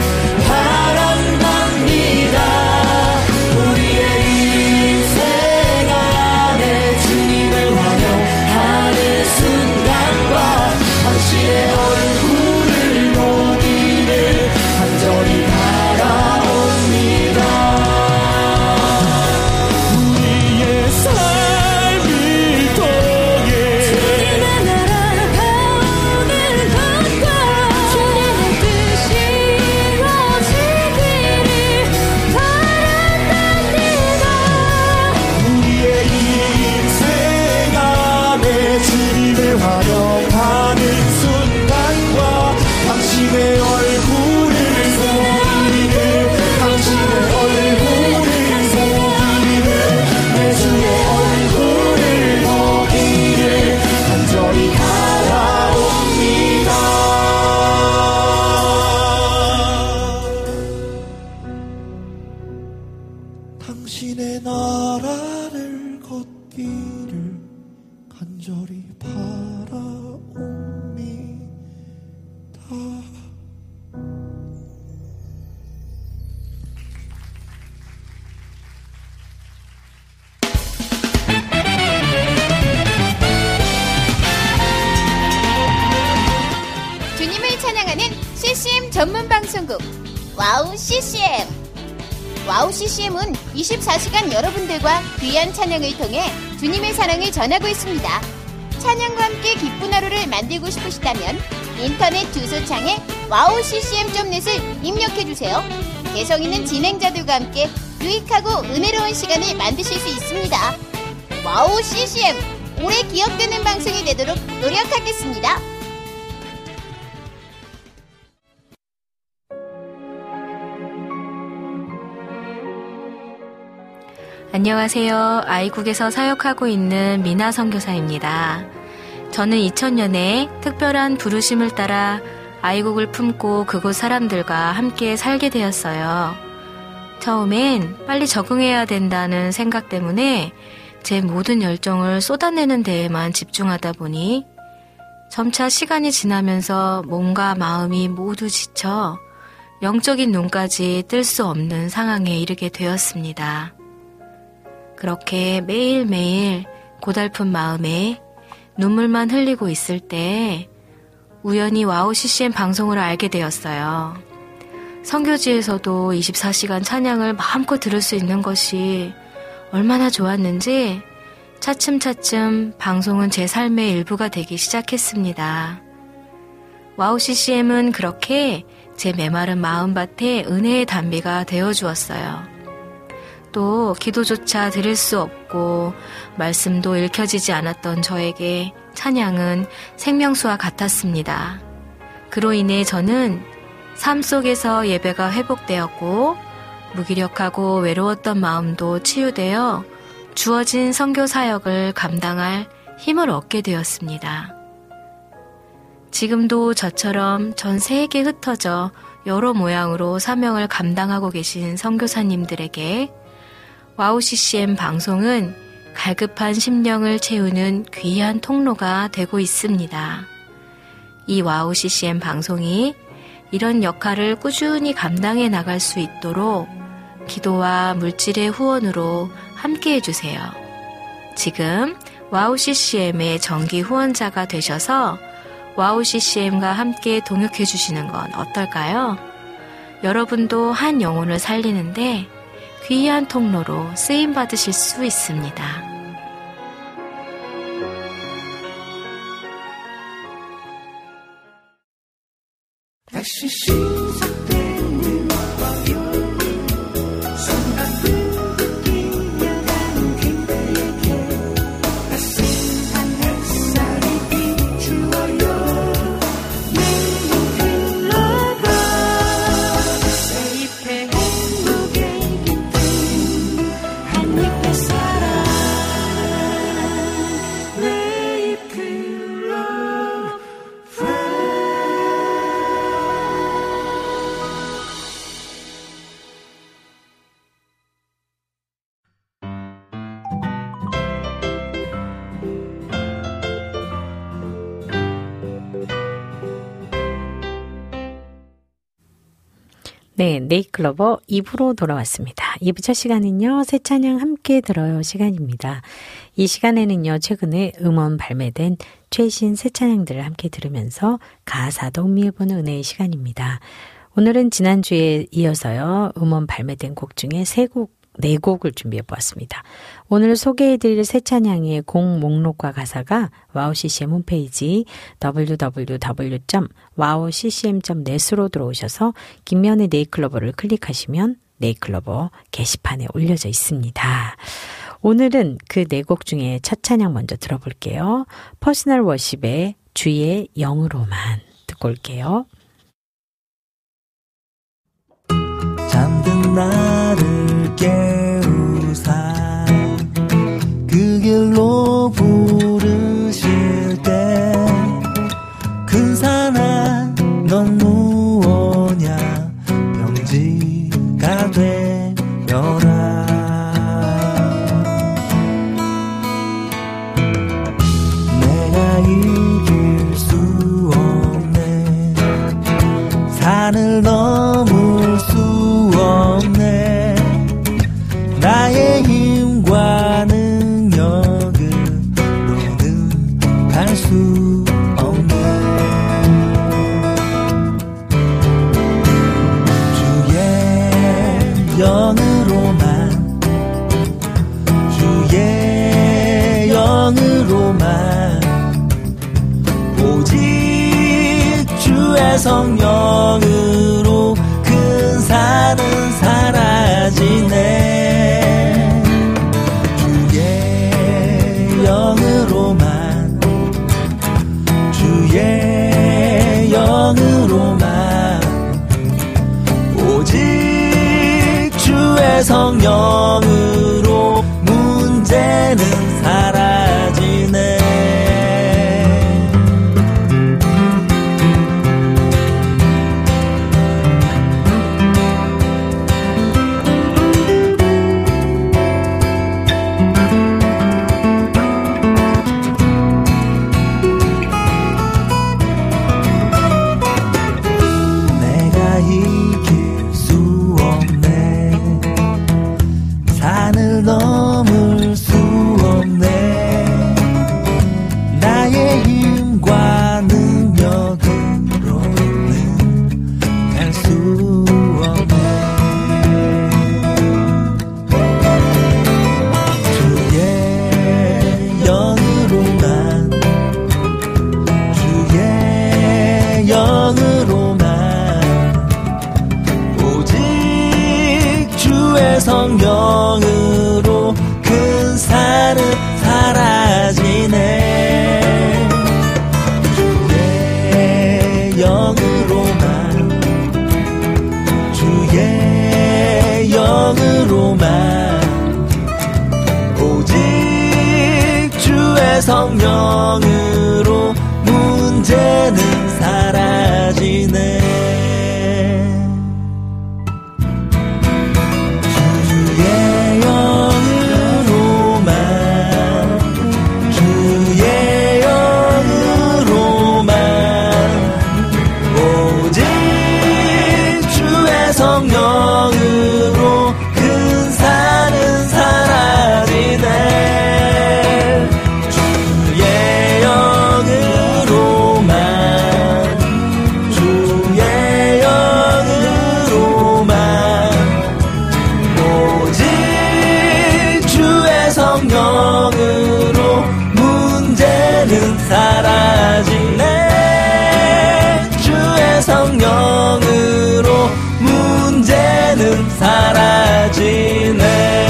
Speaker 7: 바란답니다. 우리의 인생 안에 주님을 환영하는 순간과 당신의 얼굴을 보기를 간절히 바라옵니다. 우리의 삶을 통해 주님의 나라가 오는 것과 주님의 뜻이 이루어지기를 바란답니다. 우리의 인생 안에 주님을 환영하는 순간과 당신의 얼굴을 보기를 당신의 얼굴을 보기를 내 주의 얼굴을 보기를 간절히 바라옵니다. 당신의 나라를 걷기를 간절히 바라옵니다.
Speaker 11: 주님을 찬양하는 CCM 전문 방송국 와우 CCM. 와우 CCM은 24시간 여러분들과 귀한 찬양을 통해 주님의 사랑을 전하고 있습니다. 찬양과 함께 기쁜 하루를 만들고 싶으시다면 인터넷 주소창에 wowccm.net을 입력해주세요. 개성 있는 진행자들과 함께 유익하고 은혜로운 시간을 만드실 수 있습니다. 와우 CCM, 오래 기억되는 방송이 되도록 노력하겠습니다.
Speaker 12: 안녕하세요. 아이국에서 사역하고 있는 미나 선교사입니다. 저는 2000년에 특별한 부르심을 따라 아이국을 품고 그곳 사람들과 함께 살게 되었어요. 처음엔 빨리 적응해야 된다는 생각 때문에 제 모든 열정을 쏟아내는 데에만 집중하다 보니 점차 시간이 지나면서 몸과 마음이 모두 지쳐 영적인 눈까지 뜰 수 없는 상황에 이르게 되었습니다. 그렇게 매일매일 고달픈 마음에 눈물만 흘리고 있을 때 우연히 와우 CCM 방송을 알게 되었어요. 선교지에서도 24시간 찬양을 마음껏 들을 수 있는 것이 얼마나 좋았는지 차츰차츰 방송은 제 삶의 일부가 되기 시작했습니다. 와우 CCM은 그렇게 제 메마른 마음밭에 은혜의 담비가 되어주었어요. 또 기도조차 드릴 수 없고 말씀도 읽혀지지 않았던 저에게 찬양은 생명수와 같았습니다. 그로 인해 저는 삶 속에서 예배가 회복되었고 무기력하고 외로웠던 마음도 치유되어 주어진 선교 사역을 감당할 힘을 얻게 되었습니다. 지금도 저처럼 전 세계에 흩어져 여러 모양으로 사명을 감당하고 계신 선교사님들에게 와우 CCM 방송은 갈급한 심령을 채우는 귀한 통로가 되고 있습니다. 이 와우 CCM 방송이 이런 역할을 꾸준히 감당해 나갈 수 있도록 기도와 물질의 후원으로 함께 해주세요. 지금 와우 CCM의 정기 후원자가 되셔서 와우 CCM과 함께 동역해 주시는 건 어떨까요? 여러분도 한 영혼을 살리는데 귀한 통로로 쓰임받으실 수 있습니다.
Speaker 2: 다시 시작되는 순간을 뛰어가는 그대에게 따스한 햇살이 비추어요. 내 흘러가 내 잎에 행복의 깃든 한잎의 사랑 내 잎 흘러
Speaker 3: 네, 네이클로버 2부로 돌아왔습니다. 2부 첫 시간은요, 새 찬양 함께 들어요 시간입니다. 이 시간에는요, 최근에 음원 발매된 최신 새 찬양들을 함께 들으면서 가사도 음미해보는 은혜의 시간입니다. 오늘은 지난주에 이어서요, 음원 발매된 곡 중에 4곡을 준비해보았습니다. 오늘 소개해드릴 새 찬양의 곡 목록과 가사가 와우 CCM 홈페이지 www.wowccm.net으로 들어오셔서 김면의 네이클로버를 클릭하시면 네이클로버 게시판에 올려져 있습니다. 오늘은 그 4곡 중에 첫 찬양 먼저 들어볼게요. 퍼스널 워십의 주의 영으로만 듣고 올게요.
Speaker 7: 잠든 나를 깨우사 그 길로 부르실 때 근사한 넌 무엇냐 병지가 되려라. 내가 이길 수 없네 산을 넘을 수 없네 나의 힘과 능력으로는 갈 수 없네. 주의 영으로만 주의 영으로만 오직 주의 성령으로 근사는 사라지네. 주의 영으로만 주의 영으로만 오직 주의 성령으로 영으로 문제는 사라지네. 주의 영으로만 주의 영으로만 오직 주의 성령으로 큰 산은 사라지네. 주의 영으로만 주의 영으로만 오직 주의 성령으로 문제는 사라지네. 주의 성령으로 문제는 사라지네.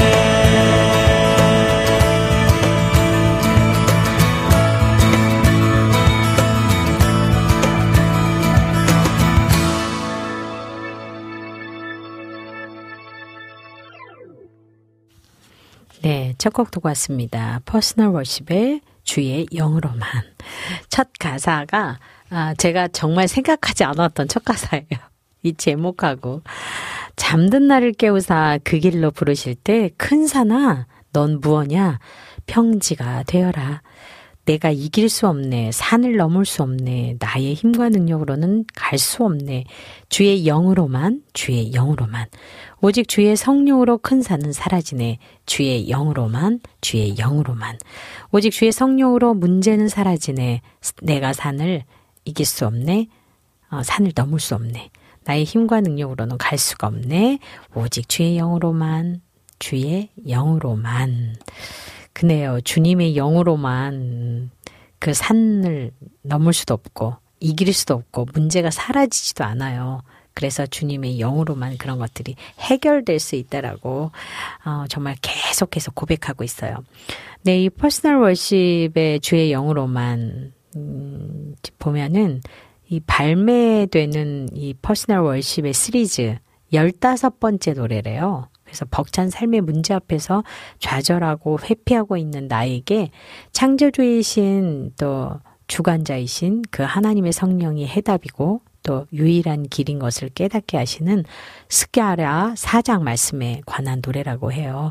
Speaker 3: 네, 첫 곡 듣고 왔습니다. 퍼스널 워십의 주의 영으로만. 첫 가사가 제가 정말 생각하지 않았던 첫 가사예요. 이 제목하고 잠든 나를 깨우사 그 길로 부르실 때 큰 산아 넌 무엇냐 평지가 되어라. 내가 이길 수 없네. 산을 넘을 수 없네. 나의 힘과 능력으로는 갈 수 없네. 주의 영으로만 주의 영으로만 오직 주의 성령으로 큰 산은 사라지네. 주의 영으로만 주의 영으로만 오직 주의 성령으로 문제는 사라지네. 내가 산을 이길 수 없네. 산을 넘을 수 없네. 나의 힘과 능력으로는 갈 수가 없네. 오직 주의 영으로만 주의 영으로만. 그네요. 주님의 영으로만 그 산을 넘을 수도 없고 이길 수도 없고 문제가 사라지지도 않아요. 그래서 주님의 영으로만 그런 것들이 해결될 수 있다라고 정말 계속해서 고백하고 있어요. 네, 이 퍼스널 월십의 주의 영으로만 보면은 이 발매되는 이 퍼스널 월십의 시리즈 15번째 노래래요. 그래서 벅찬 삶의 문제 앞에서 좌절하고 회피하고 있는 나에게 창조주이신 또 주관자이신 그 하나님의 성령이 해답이고 또 유일한 길인 것을 깨닫게 하시는 스가랴 4장 말씀에 관한 노래라고 해요.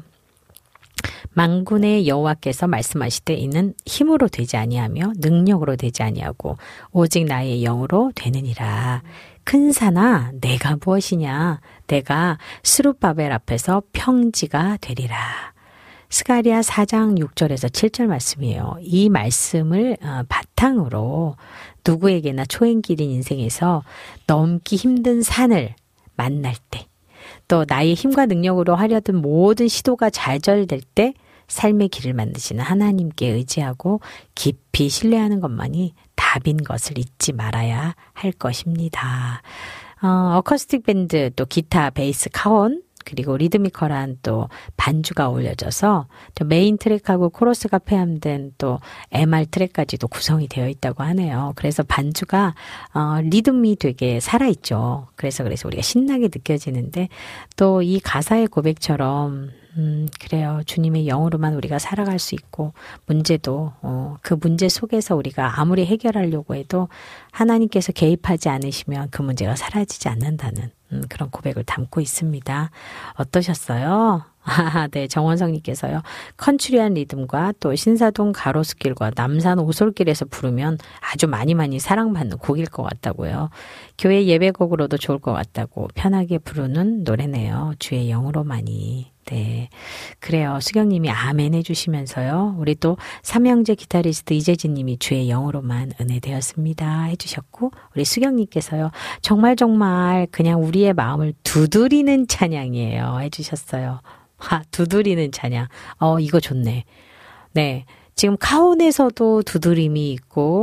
Speaker 3: 만군의 여호와께서 말씀하시되 이는 힘으로 되지 아니하며 능력으로 되지 아니하고 오직 나의 영으로 되느니라. 큰 산아 내가 무엇이냐 내가 스룹바벨 앞에서 평지가 되리라. 스가랴 4장 6절에서 7절 말씀이에요. 이 말씀을 바탕으로 누구에게나 초행길인 인생에서 넘기 힘든 산을 만날 때 또 나의 힘과 능력으로 하려던 모든 시도가 좌절될 때 삶의 길을 만드시는 하나님께 의지하고 깊이 신뢰하는 것만이 답인 것을 잊지 말아야 할 것입니다. 어쿠스틱 밴드 또 기타, 베이스, 카혼 그리고 리드미컬한 또 반주가 어울려져서 또 메인 트랙하고 코러스가 포함된 또 MR 트랙까지도 구성이 되어 있다고 하네요. 그래서 반주가 리듬이 되게 살아있죠. 그래서 우리가 신나게 느껴지는데 또 이 가사의 고백처럼 그래요. 주님의 영으로만 우리가 살아갈 수 있고 문제도 그 문제 속에서 우리가 아무리 해결하려고 해도 하나님께서 개입하지 않으시면 그 문제가 사라지지 않는다는 그런 고백을 담고 있습니다. 어떠셨어요? 네, 정원성님께서요. 컨츄리한 리듬과 또 신사동 가로수길과 남산 오솔길에서 부르면 아주 많이 사랑받는 곡일 것 같다고요. 교회 예배곡으로도 좋을 것 같다고 편하게 부르는 노래네요. 주의 영으로만이. 네, 그래요. 수경님이 아멘 해주시면서요. 우리 또 삼형제 기타리스트 이재진님이 주의 영으로만 은혜되었습니다 해주셨고 우리 수경님께서요. 정말 그냥 우리의 마음을 두드리는 찬양이에요 해주셨어요. 두드리는 찬양. 이거 좋네. 네, 지금 카온에서도 두드림이 있고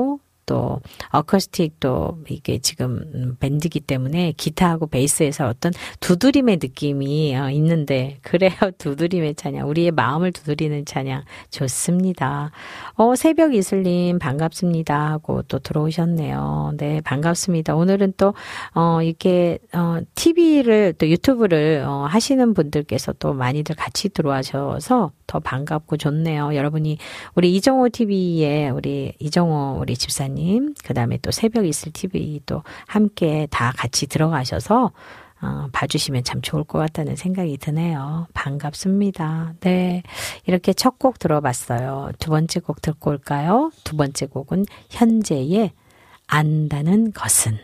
Speaker 3: 또 어쿠스틱도 이게 지금 밴드기 때문에 기타하고 베이스에서 어떤 두드림의 느낌이 있는데 그래요. 두드림의 찬양. 우리의 마음을 두드리는 찬양 좋습니다. 새벽 이슬님 반갑습니다 하고 또 들어오셨네요. 네, 반갑습니다. 오늘은 또 이렇게 TV를 또 유튜브를 하시는 분들께서 또 많이들 같이 들어와셔서 더 반갑고 좋네요. 여러분이 우리 이정호 TV에 우리 이정호 우리 집사님, 그 다음에 또 새벽 이슬 TV도 함께 다 같이 들어가셔서 봐주시면 참 좋을 것 같다는 생각이 드네요. 반갑습니다. 네, 이렇게 첫 곡 들어봤어요. 두 번째 곡 듣고 올까요? 두 번째 곡은 현재의 안다는 것은.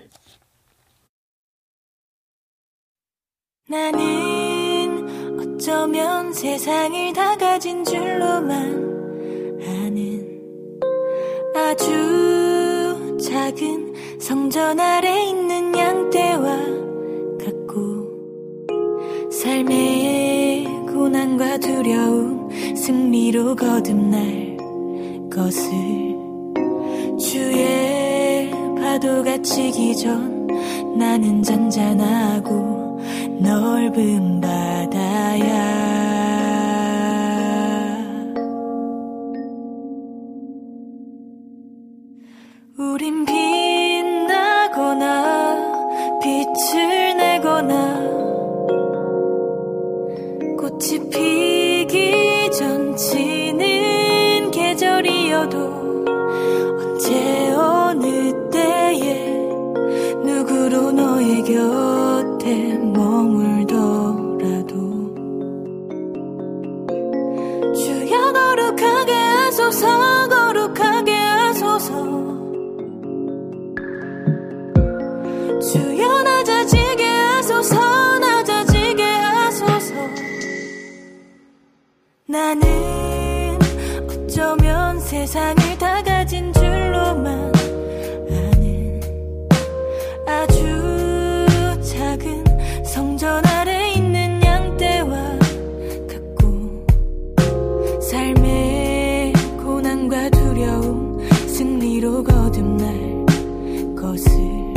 Speaker 5: 나는 어쩌면 세상을 다 가진 줄로만 아는 아주 작은 성전 아래 있는 양떼와 같고 삶의 고난과 두려움 승리로 거듭날 것을 주의 파도가 치기 전 나는 잔잔하고 넓은 바다야. 우린 빛나거나 빛을 내거나 꽃이 피기 전 지는 계절이어도 언제 어느 때에 누구로 너의 곁에 머물더라도 주여 거룩하게 하소서 거룩하게 하소서 주여 낮아지게 하소서 낮아지게 하소서. 나는 어쩌면 세상을 다 가진 줄로만 아는 아주 작은 성전 아래 있는 양떼와 같고 삶의 고난과 두려움 승리로 거듭날 것을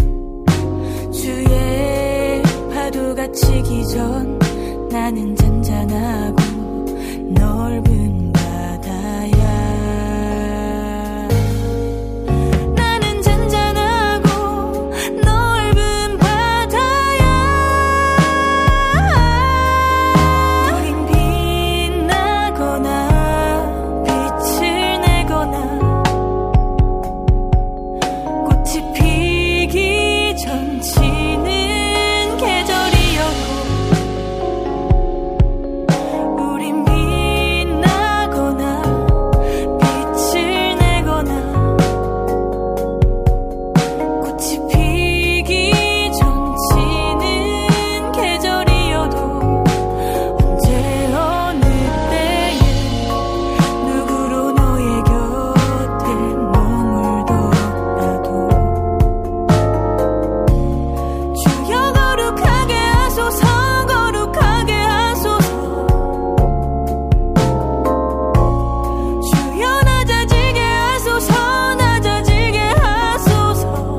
Speaker 5: 주의 파도가 치기 전 나는 잔잔하고 넓은 바다야. 나는 잔잔하고 넓은 바다야. 우린 빛나거나 빛을 내거나 꽃이 피기 전 지는 계절이어도 우린 빛나거나 빛을 내거나 꽃이 피기 전 지는 계절이어도 언제 어느 때에 누구로 너의 곁에 머물더라도 주여 거룩하게 하소서 거룩하게 하소서 주여 낮아지게 하소서 낮아지게 하소서.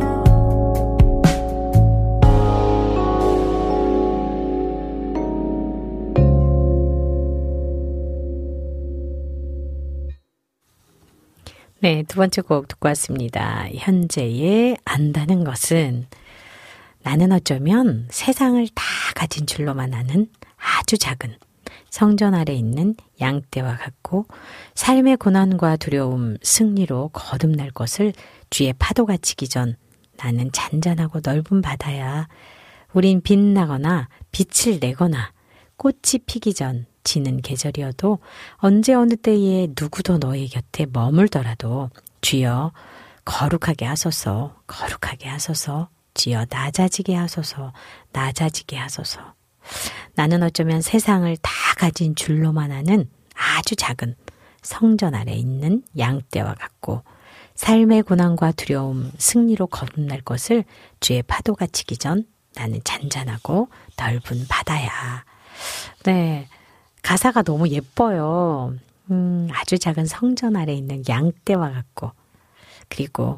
Speaker 3: 네, 두 번째 곡 듣고 왔습니다. 현재의 안다는 것은. 나는 어쩌면 세상을 다 가진 줄로만 아는 아주 작은 성전 아래 있는 양떼와 같고 삶의 고난과 두려움 승리로 거듭날 것을 주의 파도가 치기 전 나는 잔잔하고 넓은 바다야. 우린 빛나거나 빛을 내거나 꽃이 피기 전 지는 계절이어도 언제 어느 때에 누구도 너의 곁에 머물더라도 주여 거룩하게 하소서 거룩하게 하소서 주여 낮아지게 하소서 낮아지게 하소서. 나는 어쩌면 세상을 다 가진 줄로만 아는 아주 작은 성전 아래 있는 양떼와 같고 삶의 고난과 두려움 승리로 거듭날 것을 주의 파도가 치기 전 나는 잔잔하고 넓은 바다야. 네, 가사가 너무 예뻐요. 아주 작은 성전 아래 있는 양떼와 같고 그리고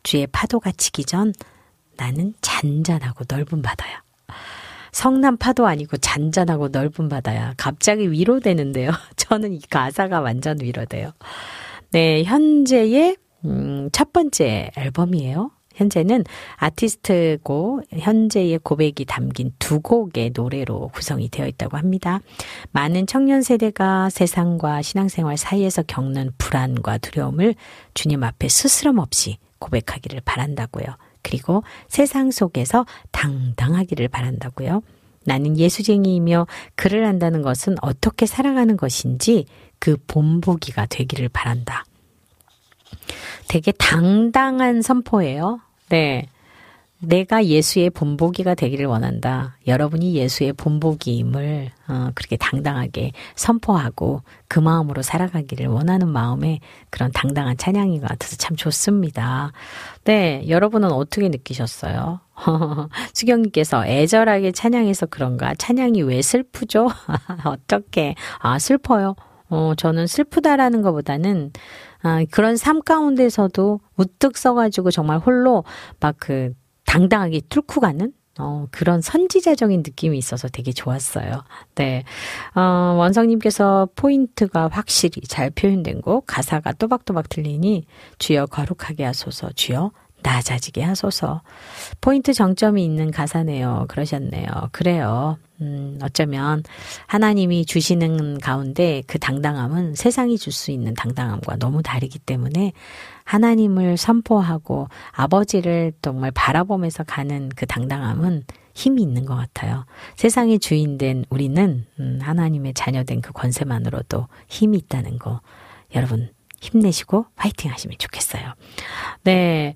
Speaker 3: 주의 파도가 치기 전 나는 잔잔하고 넓은 바다야. 성난 파도 아니고 잔잔하고 넓은 바다야. 갑자기 위로되는데요. 저는 이 가사가 완전 위로돼요. 네, 현재의 첫 번째 앨범이에요. 현재는 아티스트고 현재의 고백이 담긴 2곡의 노래로 구성이 되어 있다고 합니다. 많은 청년 세대가 세상과 신앙생활 사이에서 겪는 불안과 두려움을 주님 앞에 스스럼 없이 고백하기를 바란다고요. 그리고 세상 속에서 당당하기를 바란다고요. 나는 예수쟁이이며 그를 안다는 것은 어떻게 살아가는 것인지 그 본보기가 되기를 바란다. 되게 당당한 선포예요. 네. 내가 예수의 본보기가 되기를 원한다. 여러분이 예수의 본보기임을 그렇게 당당하게 선포하고 그 마음으로 살아가기를 원하는 마음에 그런 당당한 찬양인 것 같아서 참 좋습니다. 네, 여러분은 어떻게 느끼셨어요? 수경님께서 애절하게 찬양해서 그런가? 찬양이 왜 슬프죠? 어떻게? 슬퍼요. 저는 슬프다라는 것보다는 그런 삶 가운데서도 우뚝 서가지고 정말 홀로 막 당당하게 뚫고 가는 그런 선지자적인 느낌이 있어서 되게 좋았어요. 네. 원성님께서 포인트가 확실히 잘 표현된 곡, 가사가 또박또박 들리니 주여 거룩하게 하소서, 주여 낮아지게 하소서. 포인트 정점이 있는 가사네요. 그러셨네요. 그래요. 어쩌면 하나님이 주시는 가운데 그 당당함은 세상이 줄 수 있는 당당함과 너무 다르기 때문에 하나님을 선포하고 아버지를 정말 바라보면서 가는 그 당당함은 힘이 있는 것 같아요. 세상의 주인된 우리는 하나님의 자녀된 그 권세만으로도 힘이 있다는 거 여러분 힘내시고 파이팅 하시면 좋겠어요. 네.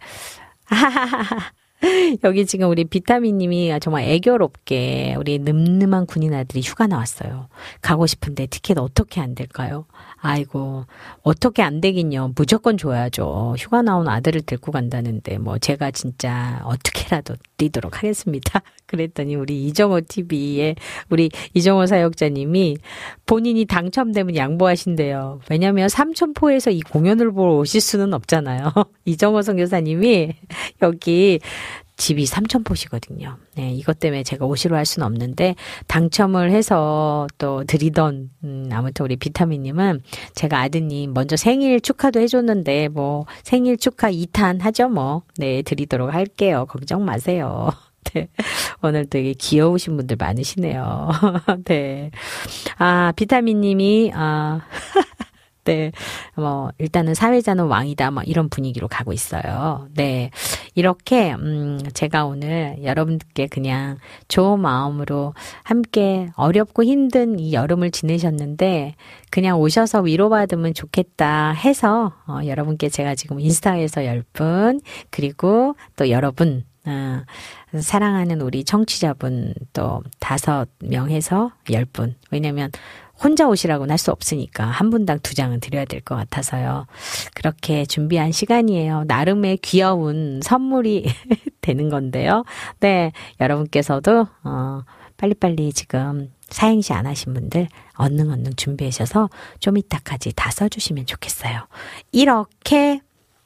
Speaker 3: 여기 지금 우리 비타민님이 정말 애교롭게 우리 늠름한 군인 아들이 휴가 나왔어요. 가고 싶은데 티켓 어떻게 안 될까요? 아이고 어떻게 안 되긴요. 무조건 줘야죠. 휴가 나온 아들을 데리고 간다는데 뭐 제가 진짜 어떻게라도 뛰도록 하겠습니다. 그랬더니 우리 이정호 TV에 우리 이정호 사역자님이 본인이 당첨되면 양보하신대요. 왜냐하면 삼천포에서 이 공연을 보러 오실 수는 없잖아요. 이정호 선교사님이 여기 집이 삼천포시거든요. 네, 이것 때문에 제가 오시러 할 수는 없는데 당첨을 해서 또 드리던 아무튼 우리 비타민님은 제가 아드님 먼저 생일 축하도 해줬는데 뭐 생일 축하 2탄 하죠 뭐. 네, 드리도록 할게요. 걱정 마세요. 네, 오늘 되게 귀여우신 분들 많으시네요. 네, 비타민님이 네, 뭐 일단은 사회자는 왕이다, 뭐 이런 분위기로 가고 있어요. 네, 이렇게 제가 오늘 여러분들께 그냥 좋은 마음으로 함께 어렵고 힘든 이 여름을 지내셨는데 그냥 오셔서 위로받으면 좋겠다 해서 여러분께 제가 지금 인스타에서 10분 그리고 또 여러분 사랑하는 우리 청취자분 또 5명 해서 10분. 왜냐면 혼자 오시라고는 할 수 없으니까 한 분당 2장은 드려야 될 것 같아서요. 그렇게 준비한 시간이에요. 나름의 귀여운 선물이 되는 건데요. 네, 여러분께서도 빨리빨리 지금 사행시 안 하신 분들 얼른 준비하셔서 좀 이따까지 다 써주시면 좋겠어요. 이렇게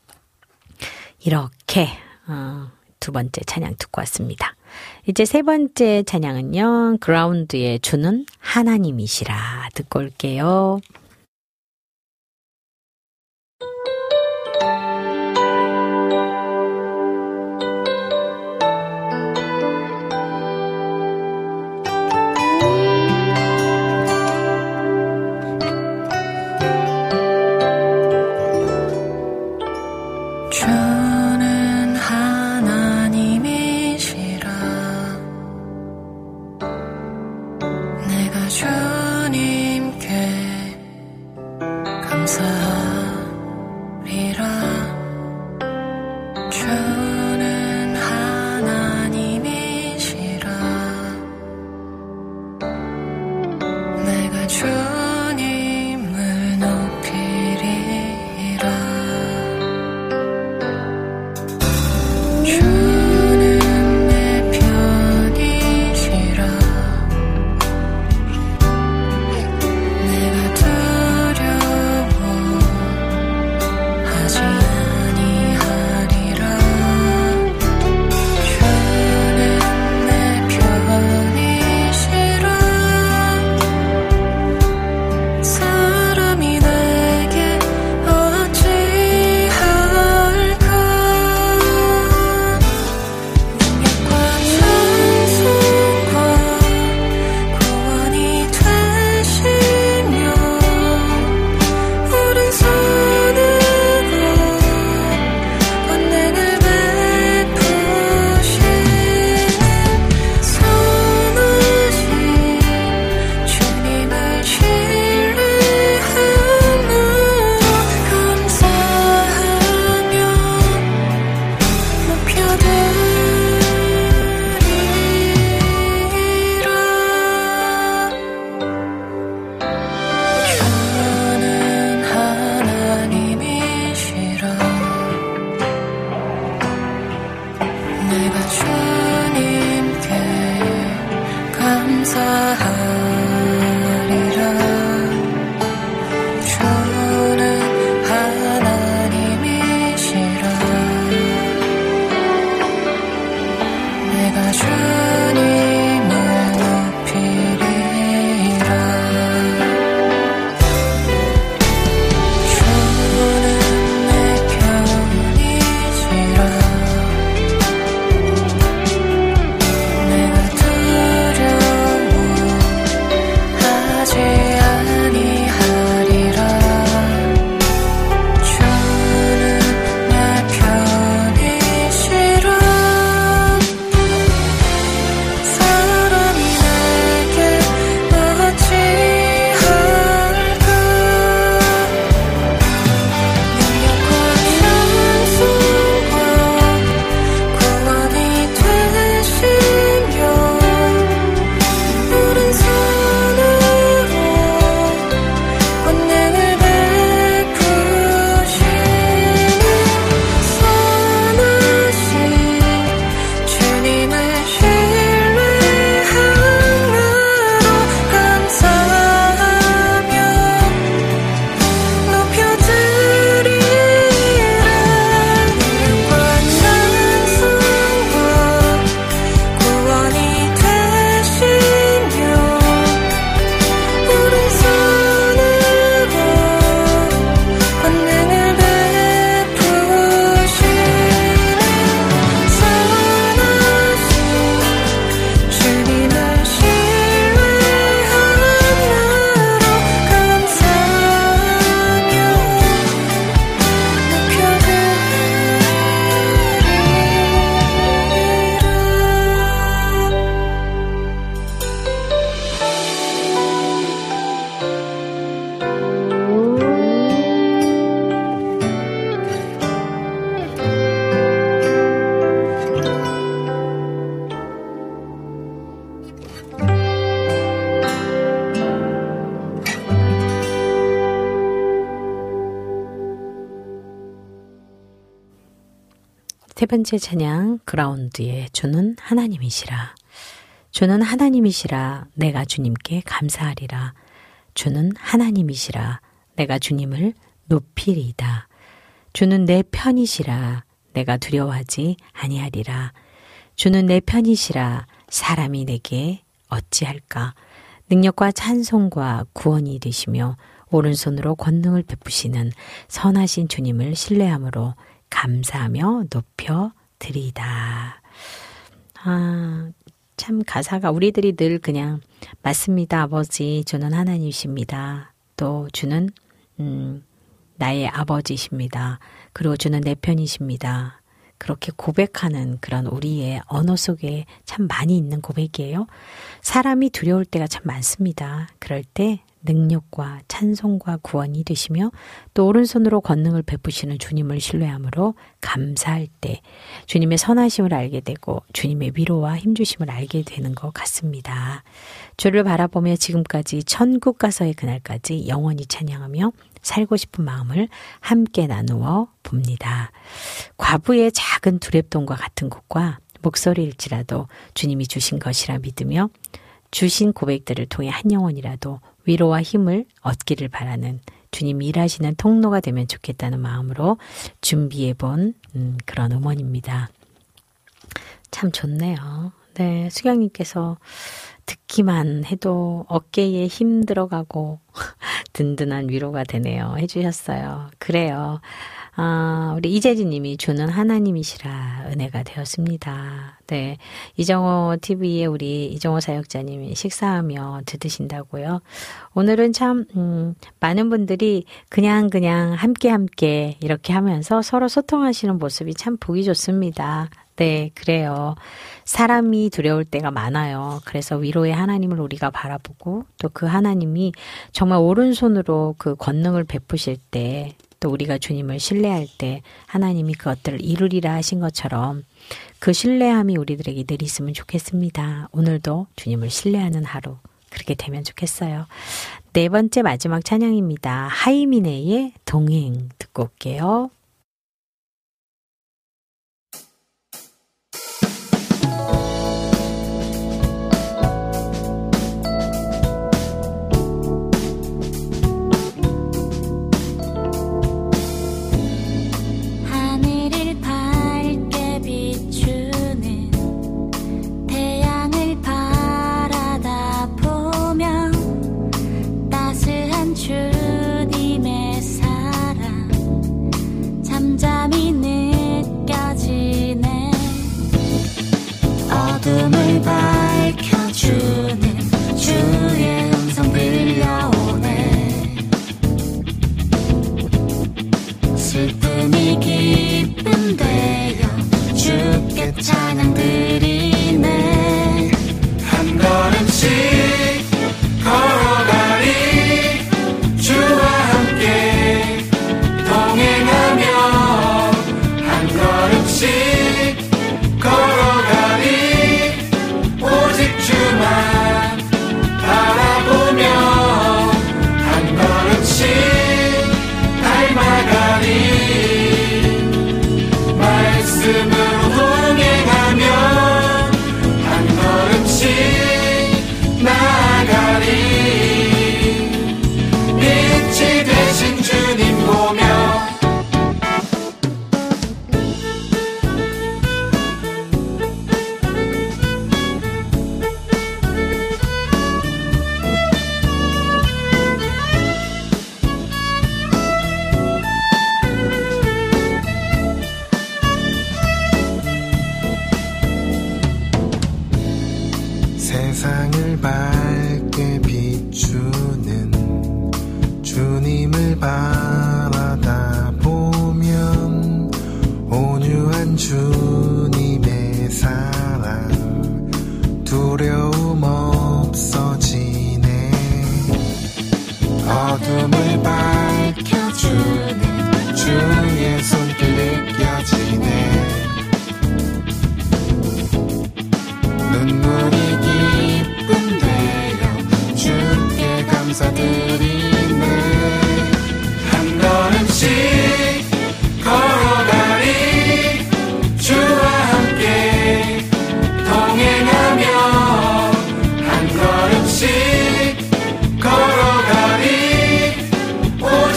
Speaker 3: 2번째 찬양 듣고 왔습니다. 이제 3번째 찬양은요. 그라운드의 주는 하나님이시라 듣고 올게요.
Speaker 2: 내가 두려워
Speaker 3: 세 번째 찬양 그라운드의 주는 하나님이시라. 주는 하나님이시라 내가 주님께 감사하리라. 주는 하나님이시라 내가 주님을 높이리이다. 주는 내 편이시라 내가 두려워하지 아니하리라. 주는 내 편이시라 사람이 내게 어찌할까. 능력과 찬송과 구원이 되시며 오른손으로 권능을 베푸시는 선하신 주님을 신뢰함으로 감사하며 높여드리이다. 참 가사가 우리들이 늘 그냥 맞습니다 아버지 주는 하나님이십니다. 또 주는 나의 아버지십니다. 그리고 주는 내 편이십니다. 그렇게 고백하는 그런 우리의 언어 속에 참 많이 있는 고백이에요. 사람이 두려울 때가 참 많습니다. 그럴 때 능력과 찬송과 구원이 되시며 또 오른손으로 권능을 베푸시는 주님을 신뢰함으로 감사할 때 주님의 선하심을 알게 되고 주님의 위로와 힘주심을 알게 되는 것 같습니다. 주를 바라보며 지금까지 천국 가서의 그날까지 영원히 찬양하며 살고 싶은 마음을 함께 나누어 봅니다. 과부의 작은 두랩돈과 같은 것과 목소리일지라도 주님이 주신 것이라 믿으며 주신 고백들을 통해 한 영혼이라도 위로와 힘을 얻기를 바라는 주님이 일하시는 통로가 되면 좋겠다는 마음으로 준비해본 그런 음원입니다. 참 좋네요. 네, 수경님께서 듣기만 해도 어깨에 힘 들어가고 든든한 위로가 되네요. 해주셨어요. 그래요. 우리 이재진 님이 주는 하나님이시라 은혜가 되었습니다. 네. 이정호 TV에 우리 이정호 사역자님이 식사하며 들으신다고요. 오늘은 참, 많은 분들이 그냥 함께 이렇게 하면서 서로 소통하시는 모습이 참 보기 좋습니다. 네, 그래요. 사람이 두려울 때가 많아요. 그래서 위로의 하나님을 우리가 바라보고 또 그 하나님이 정말 오른손으로 그 권능을 베푸실 때 또 우리가 주님을 신뢰할 때 하나님이 그것들을 이루리라 하신 것처럼 그 신뢰함이 우리들에게 늘 있으면 좋겠습니다. 오늘도 주님을 신뢰하는 하루 그렇게 되면 좋겠어요. 네 번째 마지막 찬양입니다. 하이미네의 동행 듣고 올게요.
Speaker 1: 주님의 사랑 잠잠히 느껴지네. 어둠을 밝혀주는 주의 음성 들려오네. 슬픔이 기쁨 되어 주께 찬양 드리네.
Speaker 4: 한 걸음씩 걸어가리 주와 함께 동행하며 한 걸음씩 걸어가리 오직 주만 바라보며 한 걸음씩 닮아가리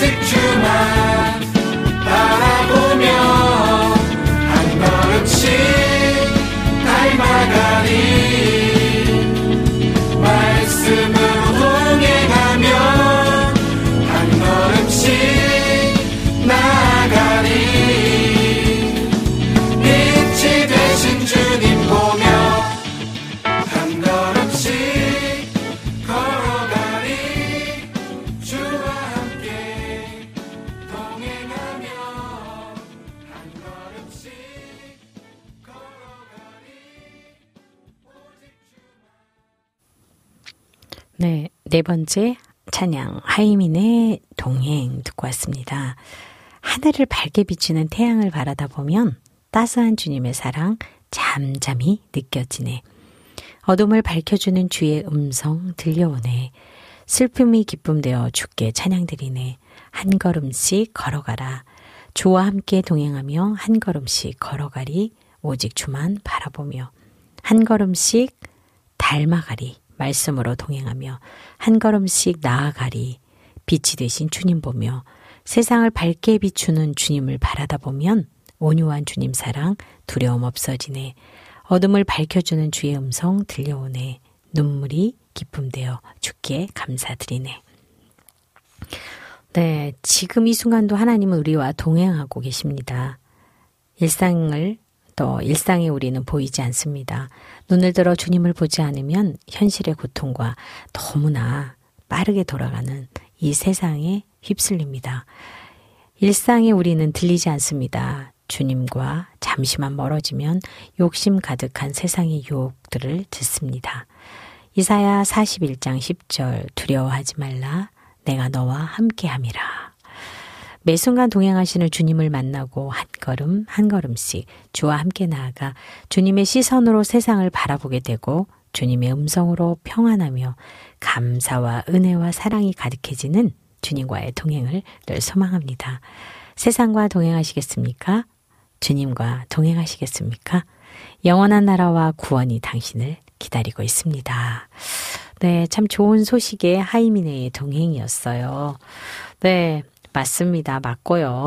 Speaker 4: 오직 주만 바라보며 한 걸음씩 닮아가리 말씀으로 동행하며 한 걸음씩 나아가리 빛이 되신 주님 보며 한 걸음씩 걸어가리 주와 함께 동행하며 한 걸음씩
Speaker 3: 네, 네 번째 찬양 하이민의 동행 듣고 왔습니다. 하늘을 밝게 비추는 태양을 바라다 보면 따스한 주님의 사랑 잠잠히 느껴지네. 어둠을 밝혀주는 주의 음성 들려오네. 슬픔이 기쁨 되어 주께 찬양드리네. 한 걸음씩 걸어가라. 주와 함께 동행하며 한 걸음씩 걸어가리. 오직 주만 바라보며 한 걸음씩 닮아가리. 말씀으로 동행하며 한 걸음씩 나아가리. 빛이 되신 주님 보며 세상을 밝게 비추는 주님을 바라다 보면 온유한 주님 사랑 두려움 없어지네. 어둠을 밝혀주는 주의 음성 들려오네. 눈물이 기쁨 되어 주께 감사드리네. 네, 지금 이 순간도 하나님은 우리와 동행하고 계십니다. 일상에 우리는 보이지 않습니다. 눈을 들어 주님을 보지 않으면 현실의 고통과 너무나 빠르게 돌아가는 이 세상에 휩쓸립니다. 일상에 우리는 들리지 않습니다. 주님과 잠시만 멀어지면 욕심 가득한 세상의 유혹들을 듣습니다. 이사야 41장 10절 두려워하지 말라 내가 너와 함께함이라. 매 순간 동행하시는 주님을 만나고 한 걸음 한 걸음씩 주와 함께 나아가 주님의 시선으로 세상을 바라보게 되고 주님의 음성으로 평안하며 감사와 은혜와 사랑이 가득해지는 주님과의 동행을 늘 소망합니다. 세상과 동행하시겠습니까? 주님과 동행하시겠습니까? 영원한 나라와 구원이 당신을 기다리고 있습니다. 네, 참 좋은 소식의 하이민의 동행이었어요. 네, 맞습니다. 맞고요.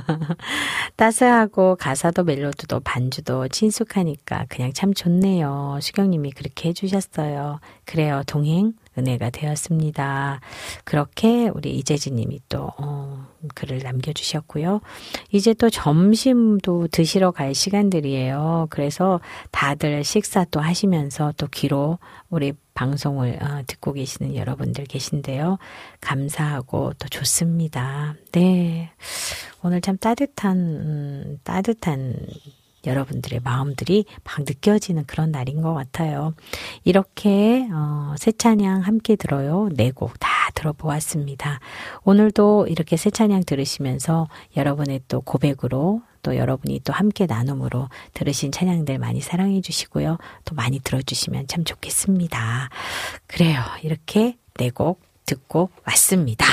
Speaker 3: 따스하고 가사도 멜로디도 반주도 친숙하니까 그냥 참 좋네요. 수경님이 그렇게 해주셨어요. 그래요. 동행 은혜가 되었습니다. 그렇게 우리 이재진님이 또 글을 남겨주셨고요. 이제 또 점심도 드시러 갈 시간들이에요. 그래서 다들 식사 또 하시면서 또 귀로 우리 방송을 듣고 계시는 여러분들 계신데요. 감사하고 또 좋습니다. 네, 오늘 참 따뜻한 여러분들의 마음들이 막 느껴지는 그런 날인 것 같아요. 이렇게 새 찬양 함께 들어요. 네 곡 다 들어보았습니다. 오늘도 이렇게 새 찬양 들으시면서 여러분의 또 고백으로 또 여러분이 또 함께 나눔으로 들으신 찬양들 많이 사랑해 주시고요. 또 많이 들어주시면 참 좋겠습니다. 그래요. 이렇게 네 곡 듣고 왔습니다.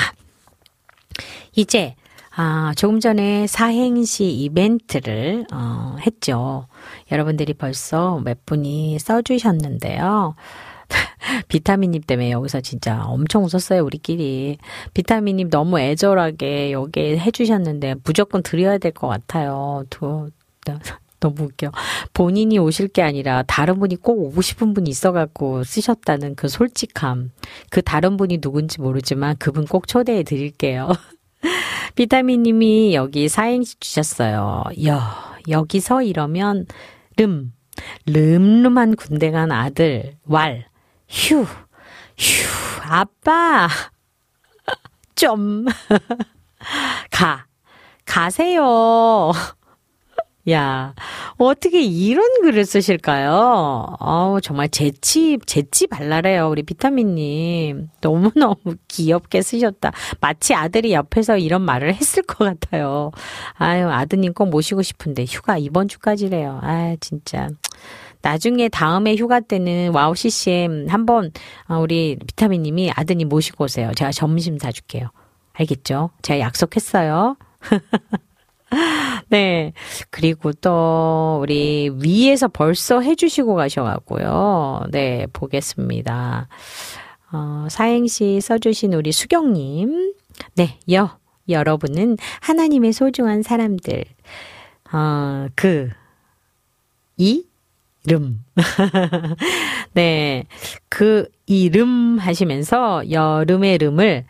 Speaker 3: 이제 조금 전에 사행시 이벤트를 했죠. 여러분들이 벌써 몇 분이 써주셨는데요. 비타민님 때문에 여기서 진짜 엄청 웃었어요, 우리끼리. 비타민님 너무 애절하게 여기 해주셨는데 무조건 드려야 될 것 같아요. 너무 웃겨. 본인이 오실 게 아니라 다른 분이 꼭 오고 싶은 분이 있어갖고 쓰셨다는 그 솔직함. 그 다른 분이 누군지 모르지만 그분 꼭 초대해 드릴게요. 비타민님이 여기 사행시 주셨어요. 여기서 이러면 름름한 군대 간 아들 휴 아빠 좀 가세요. 야, 어떻게 이런 글을 쓰실까요? 정말 재치 발랄해요, 우리 비타민님. 너무너무 귀엽게 쓰셨다. 마치 아들이 옆에서 이런 말을 했을 것 같아요. 아유, 아드님 꼭 모시고 싶은데 휴가 이번 주까지래요. 진짜. 나중에 다음에 휴가 때는 와우 CCM 한번 우리 비타민님이 아드님 모시고 오세요. 제가 점심 사줄게요. 알겠죠? 제가 약속했어요. 네. 그리고 또 우리 위에서 벌써 해주시고 가셔가고요. 네, 보겠습니다. 사행시 써주신 우리 수경님. 네, 여러분은 하나님의 소중한 사람들. 그 이름. 네. 그 이름 하시면서 여름의 름을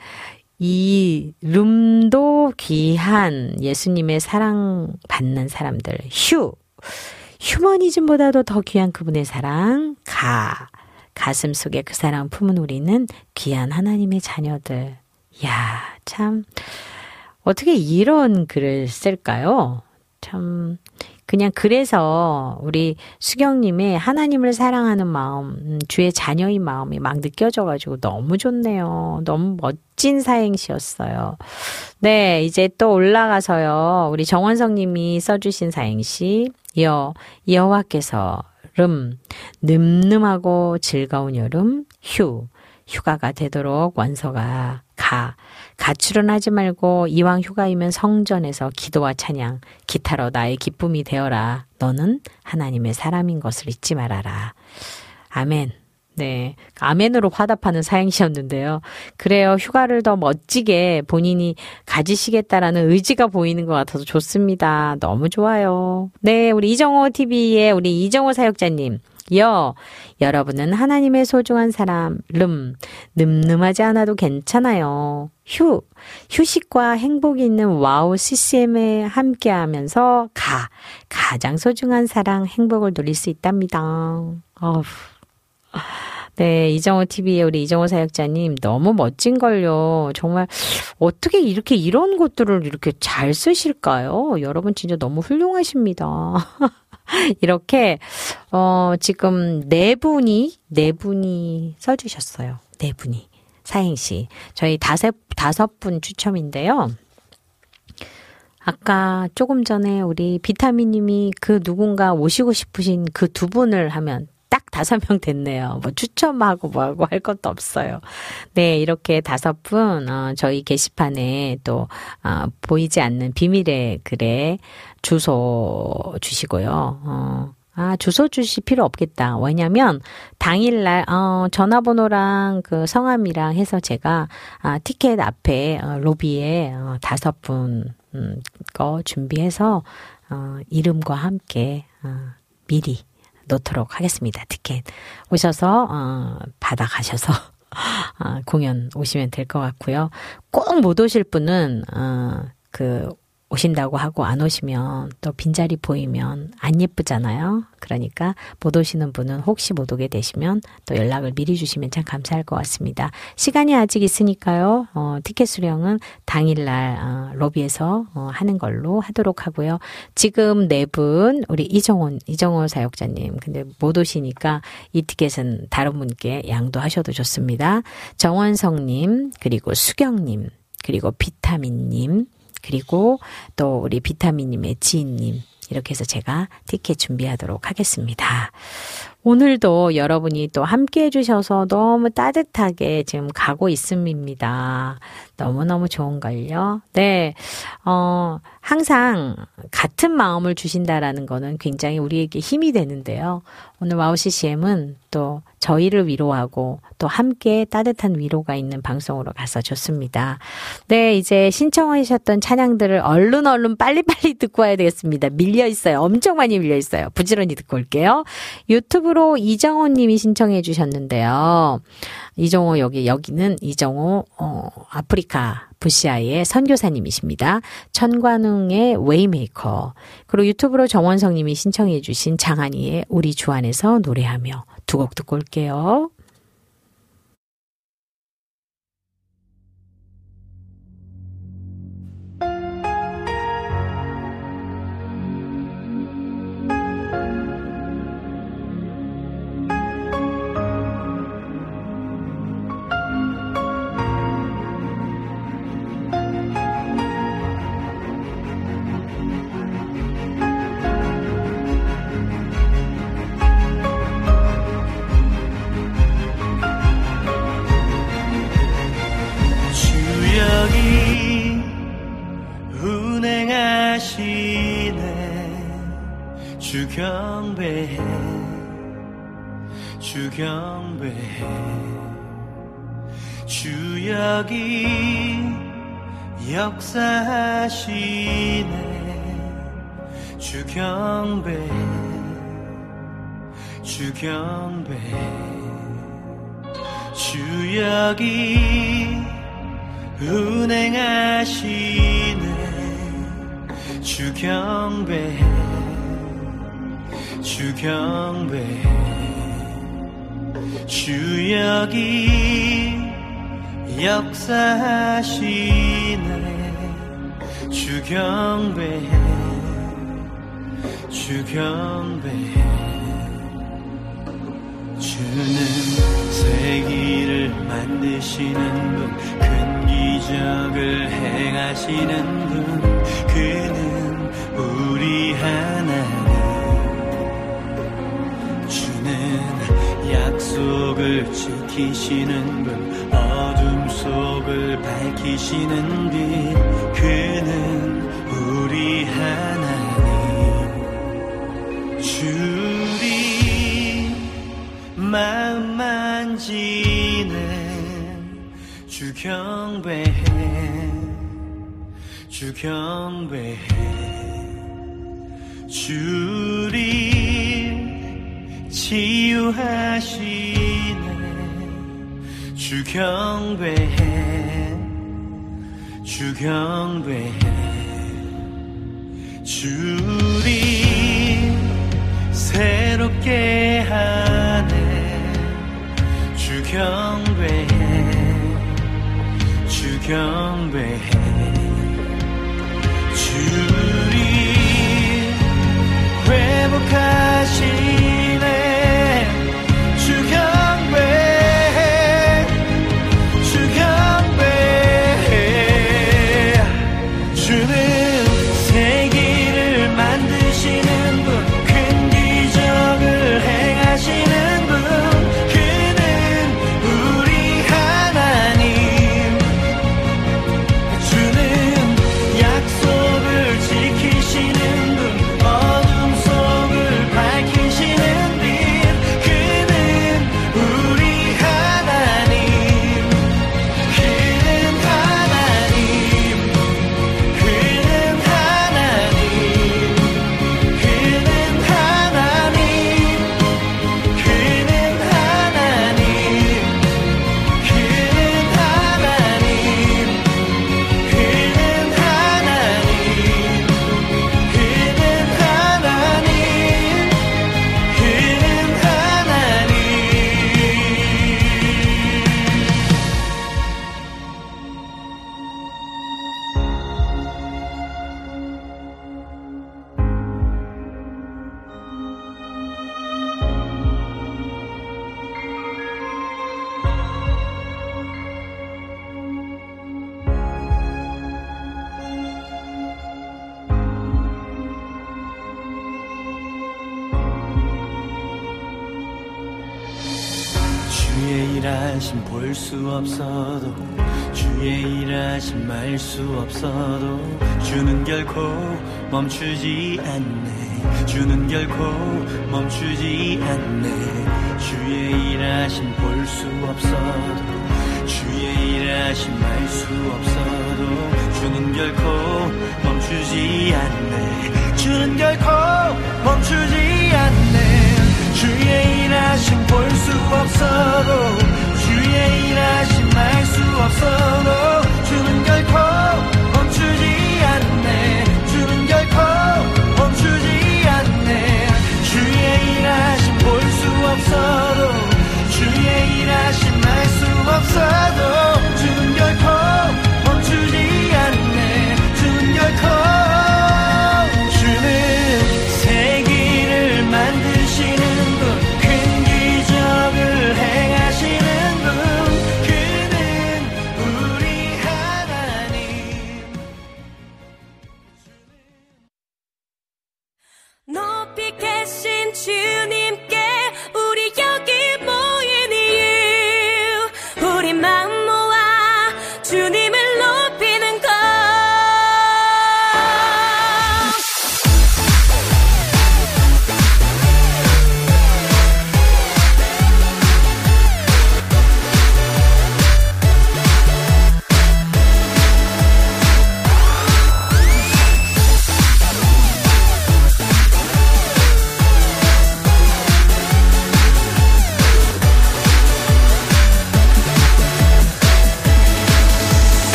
Speaker 3: 이름도 귀한 예수님의 사랑받는 사람들. 휴머니즘보다도 더 귀한 그분의 사랑. 가슴 속에 그 사랑 품은 우리는 귀한 하나님의 자녀들. 야, 참 어떻게 이런 글을 쓸까요? 참 그냥 그래서 우리 수경님의 하나님을 사랑하는 마음, 주의 자녀인 마음이 막 느껴져가지고 너무 좋네요. 너무 멋진 사행시였어요. 네, 이제 또 올라가서요. 우리 정원성님이 써주신 사행시 여호와께서 늠름하고 즐거운 여름 휴가가 되도록 원서가 가출은 하지 말고 이왕 휴가이면 성전에서 기도와 찬양, 기타로 나의 기쁨이 되어라. 너는 하나님의 사람인 것을 잊지 말아라. 아멘. 네, 아멘으로 화답하는 사행시였는데요. 그래요. 휴가를 더 멋지게 본인이 가지시겠다라는 의지가 보이는 것 같아서 좋습니다. 너무 좋아요. 네, 우리 이정호 TV의 우리 이정호 사역자님. 여러분은 하나님의 소중한 사람. 늠름하지 않아도 괜찮아요. 휴식과 행복이 있는 와우 CCM에 함께 하면서 가장 소중한 사랑, 행복을 누릴 수 있답니다. 네, 이정호 TV의 우리 이정호 사역자님 너무 멋진걸요. 정말 어떻게 이런 것들을 이렇게 잘 쓰실까요? 여러분 진짜 너무 훌륭하십니다. 이렇게 지금 네 분이 써주셨어요. 네 분이 사행시. 저희 다섯 분 추첨인데요. 아까 조금 전에 우리 비타민님이 그 누군가 오시고 싶으신 그 두 분을 하면 딱 5명 됐네요. 뭐 추첨하고 뭐하고 할 것도 없어요. 네, 이렇게 5분 저희 게시판에 또 보이지 않는 비밀의 글에 주소 주시고요. 주소 주실 필요 없겠다. 왜냐면 당일날 전화번호랑 그 성함이랑 해서 제가 티켓 앞에 로비에 5분 거 준비해서 이름과 함께 미리 놓도록 하겠습니다. 티켓 오셔서 받아가셔서 공연 오시면 될 것 같고요. 꼭 못 오실 분은 오신다고 하고 안 오시면 또 빈자리 보이면 안 예쁘잖아요. 그러니까 못 오시는 분은 혹시 못 오게 되시면 또 연락을 미리 주시면 참 감사할 것 같습니다. 시간이 아직 있으니까요. 티켓 수령은 당일날 로비에서 하는 걸로 하도록 하고요. 지금 4분 우리 이정호 사역자님 근데 못 오시니까 이 티켓은 다른 분께 양도하셔도 좋습니다. 정원성님 그리고 수경님 그리고 비타민님 그리고 또 우리 비타민님의 지인님 이렇게 해서 제가 티켓 준비하도록 하겠습니다. 오늘도 여러분이 또 함께 해주셔서 너무 따뜻하게 지금 가고 있습니다. 너무너무 좋은걸요. 네, 항상 같은 마음을 주신다라는 거는 굉장히 우리에게 힘이 되는데요. 오늘 와우 CCM은 또 저희를 위로하고 또 함께 따뜻한 위로가 있는 방송으로 가서 좋습니다. 네, 이제 신청하셨던 찬양들을 얼른 빨리빨리 듣고 와야 되겠습니다. 밀려 있어요. 엄청 많이 밀려 있어요. 부지런히 듣고 올게요. 유튜브로 이정호 님이 신청해 주셨는데요. 이정호 여기는 이정호 아프리카 부시아의 선교사님이십니다. 천관웅의 웨이메이커 그리고 유튜브로 정원성 님이 신청해 주신 장한이의 우리 주 안에서 노래하며 두 곡 듣고 올게요.
Speaker 7: 주경배해 주역이 역사하시네 주경배 주경배 주역이 운행하시네 주경배 주경배 주역이 역사하시네 주경배 주경배 주는 세기를 만드시는 분 큰 기적을 행하시는 분 그는 우리 하나님 주는 약속을 지키시는 분 어둠 속을 밝히시는 빛 그는 우리 하나님 주리 마음 만지는 주경배해 주경배해 주리 치유하시네 주경배해 주경배해 주리 새롭게 하네 주경배해 주경배해 주리 회복하시네 주경배해 주경배해 주는 세기를 만드시는 분 큰 기적을 행하시는 분 그는 우리 하나님 주는 약속을 지키시는 분 어둠 속을 밝히시는 빛 그는 우리 하나님 그는 하나님 그는 하나님 그는 하나님 그는 하나님 그는 하나님 그는 주의 일하심 볼 수 없어도 주의 일하심 말 수 없어도 주는 결코 멈추지 않네 주는 결코 멈추지 않네 주의 일하심 볼 수 없어도 주의 일하심 말 수 없어도 주는 결코 멈추지 않네 주는 결코 멈추지 않네 주의 일하심 볼 수 없어도 주의 일하심 말 수 없어도 주는 결코 멈추지 않네 주는 결코 멈추지 않네 주의 일하심 볼 수 없어도 주의 일하심 말 수 없어도 주는 결코 멈추지 않네 주는 결코 주는 세기를 만드시는 분 큰 기적을 행하시는 분 그는 우리 하나님
Speaker 2: 높이 계신 주님께 우리 여기 모인 이유 우리 마음 모아 주님을 높이는 것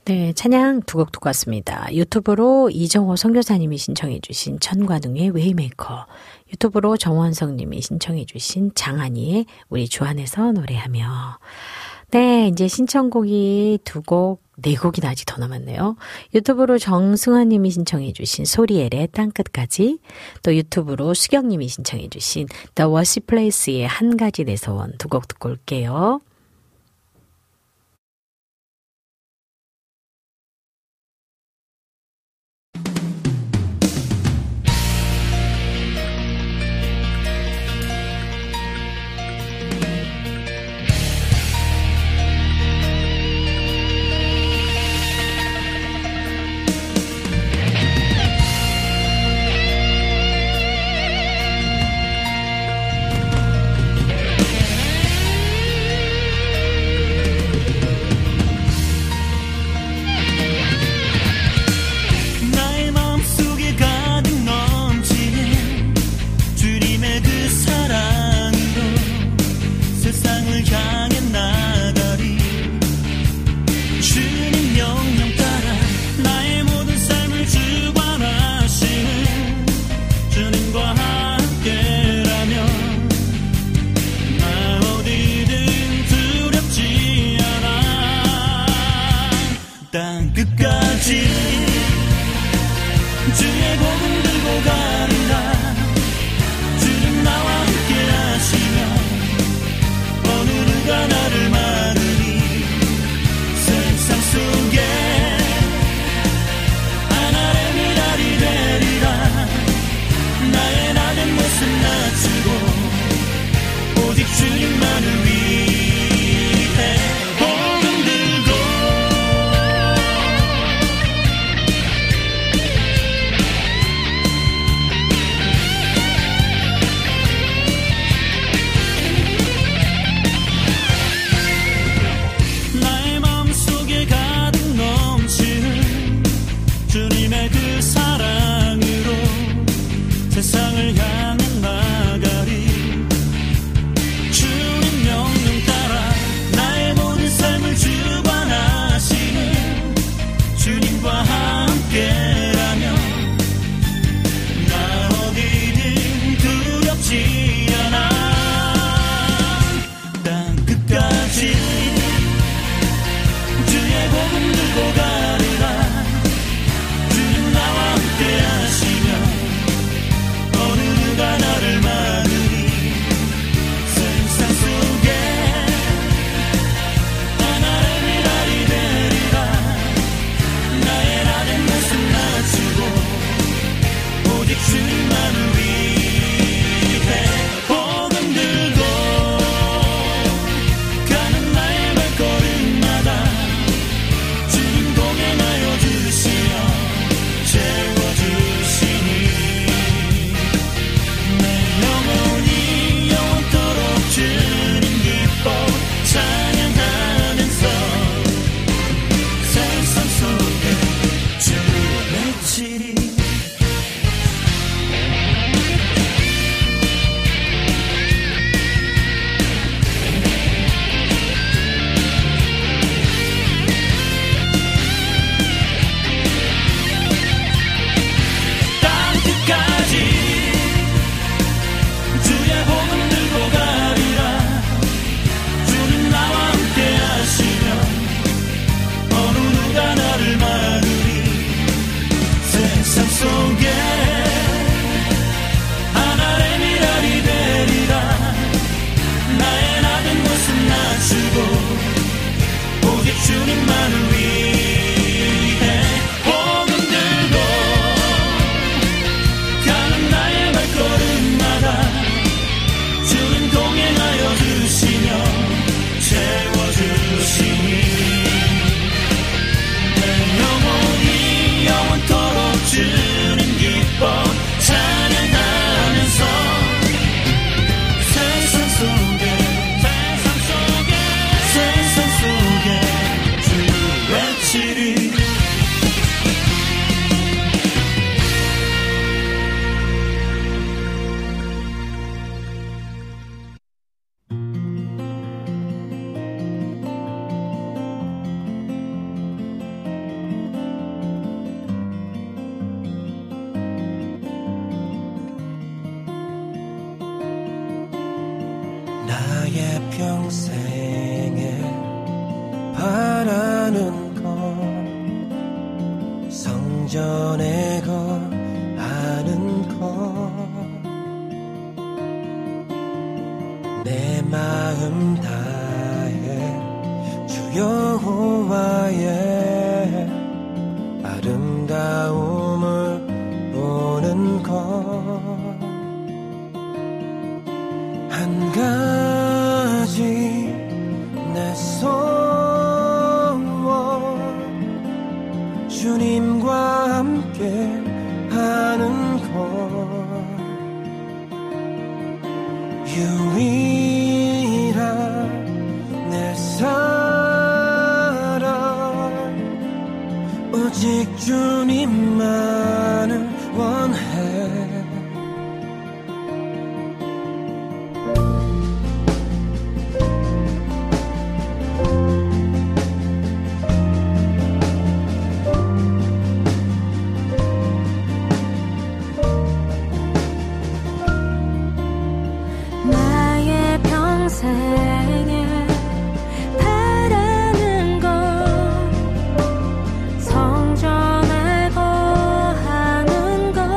Speaker 3: 네, 찬양 두 곡 듣고 왔습니다. 유튜브로 이정호 선교사님이 신청해 주신 천관웅의 웨이메이커, 유튜브로 정원성님이 신청해 주신 장한이의 우리 주 안에서 노래하며. 네, 이제 신청곡이 두 곡, 네 곡이나 아직 더 남았네요. 유튜브로 정승환님이 신청해 주신 소리엘의 땅끝까지, 또 유튜브로 수경님이 신청해 주신 The Worship Place의 한 가지 내 소원 두 곡 듣고 올게요.
Speaker 7: 세상을 향해 나가리 주님 명령 나의 평생에 바라는 건 성전에 거하는 것 내 마음 다해 주 여호와의 아름다움을 보는 것 한 가지 내 소원 주님과 함께 하는 것 유일한 내 사랑 오직 주님만을 원해
Speaker 2: 생에 바라는 것 성전에 거하는 것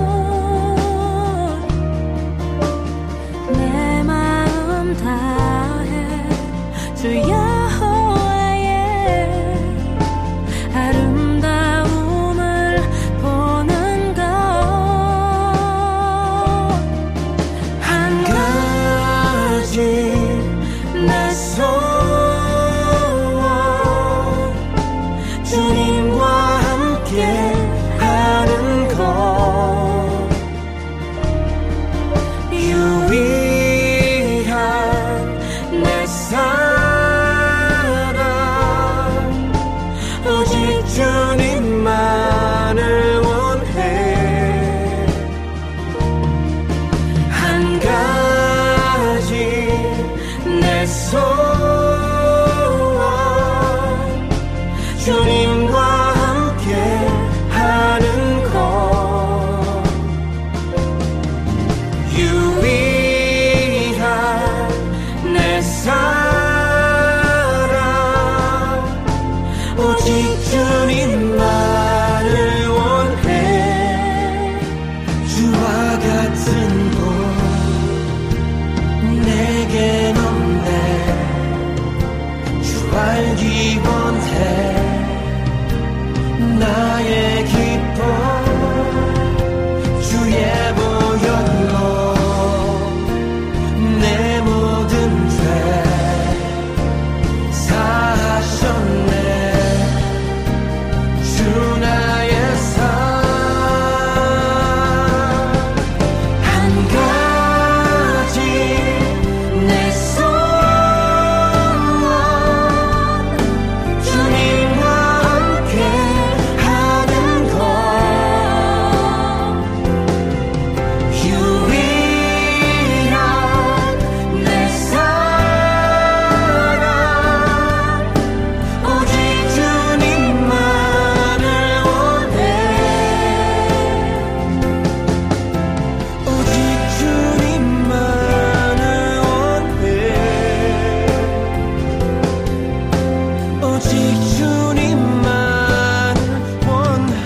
Speaker 2: 내 마음 다해 주 여호와의 아름다움을 보는 것 한 가지 내 소원 주님과 함께 하는 것 유일한 내 사랑 오직 주님만을 원해 한 가지 내 소원 주님과 함께 하는 것 유일한 내 사랑 오직 주님만을 원해 주와 같은 분 내겐 없네 주 알기 원해 나의 기쁨 주의 보혈로 내 모든 죄 사하셨네 주 나의 삶 한 가지 내 소원 주님과 함께 하는 것 유일한 내 사랑 오직 주님만을 원해 오직 주님만을 원해 오직 주님만을 원해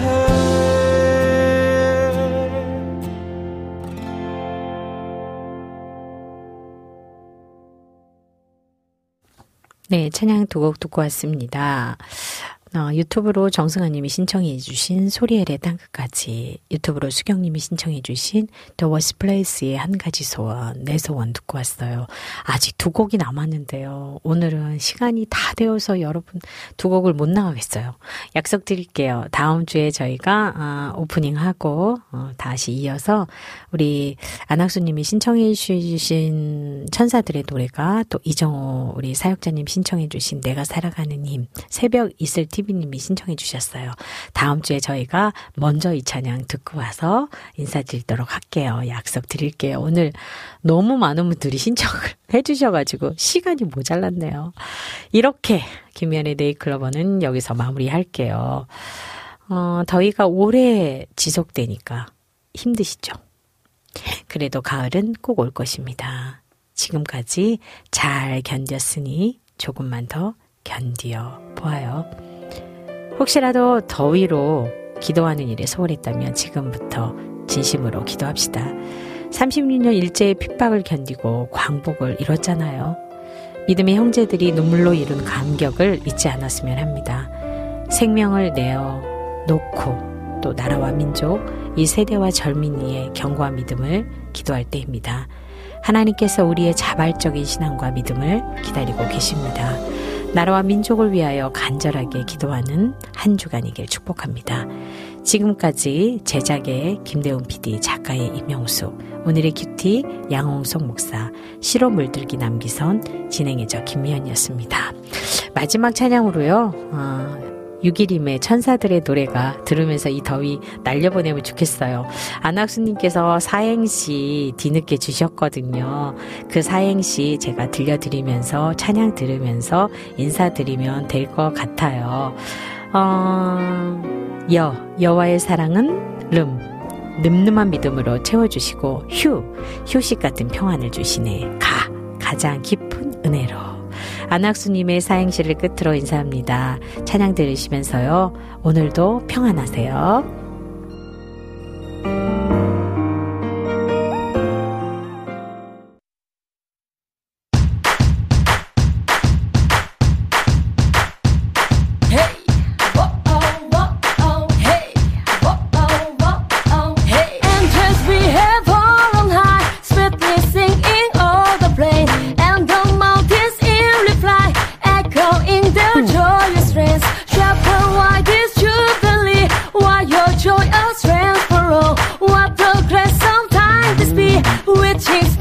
Speaker 3: 네, 찬양 두 곡 듣고 왔습니다. 유튜브로 정승아님이 신청해 주신 소리엘의 땅끝까지, 유튜브로 수경님이 신청해 주신 The Worst Place의 한 가지 소원, 내 소원 듣고 왔어요. 아직 두 곡이 남았는데요. 오늘은 시간이 다 되어서 여러분 두 곡을 못 나가겠어요. 약속드릴게요. 다음 주에 저희가 오프닝하고 다시 이어서 우리 안학수님이 신청해 주신 천사들의 노래가, 또 이정호 우리 사역자님 신청해 주신 내가 살아가는 힘, 새벽 이슬 TV님이 신청해 주셨어요. 다음 주에 저희가 먼저 이 찬양 듣고 와서 인사드리도록 할게요. 약속드릴게요. 오늘 너무 많은 분들이 신청을 해주셔가지고 시간이 모자랐네요. 이렇게 김연의 네이클로버는 여기서 마무리할게요. 더위가 오래 지속되니까 힘드시죠? 그래도 가을은 꼭 올 것입니다. 지금 지금까지 잘 견뎠으니 조금만 더 견디어 보아요. 혹시라도 더위로 기도하는 일에 소홀했다면 지금부터 진심으로 기도합시다. 36년 일제의 핍박을 견디고 광복을 이뤘잖아요. 믿음의 형제들이 눈물로 이룬 감격을 잊지 않았으면 합니다. 생명을 내어놓고 또 나라와 민족, 이 세대와 절민이의 견고한 믿음을 기도할 때입니다. 하나님께서 우리의 자발적인 신앙과 믿음을 기다리고 계십니다. 나라와 민족을 위하여 간절하게 기도하는 한 주간이길 축복합니다. 지금까지 제작의 김대훈 PD, 작가의 임영숙, 오늘의 큐티 양홍석 목사, 시로 물들기 남기선, 진행의 저 김미연이었습니다. 마지막 찬양으로요. 6일임의 천사들의 노래가 들으면서 이 더위 날려보내면 좋겠어요. 안학수님께서 사행시 뒤늦게 주셨거든요. 그 사행시 제가 들려드리면서 찬양 들으면서 인사드리면 될 것 같아요. 여와의 사랑은 늠름한 믿음으로 채워주시고 휴식 같은 평안을 주시네. 가장 깊은 은혜로. 안학수님의 사행시를 끝으로 인사합니다. 찬양 들으시면서요. 오늘도 평안하세요.
Speaker 5: Joy of strength for all. What progress sometimes this be, which is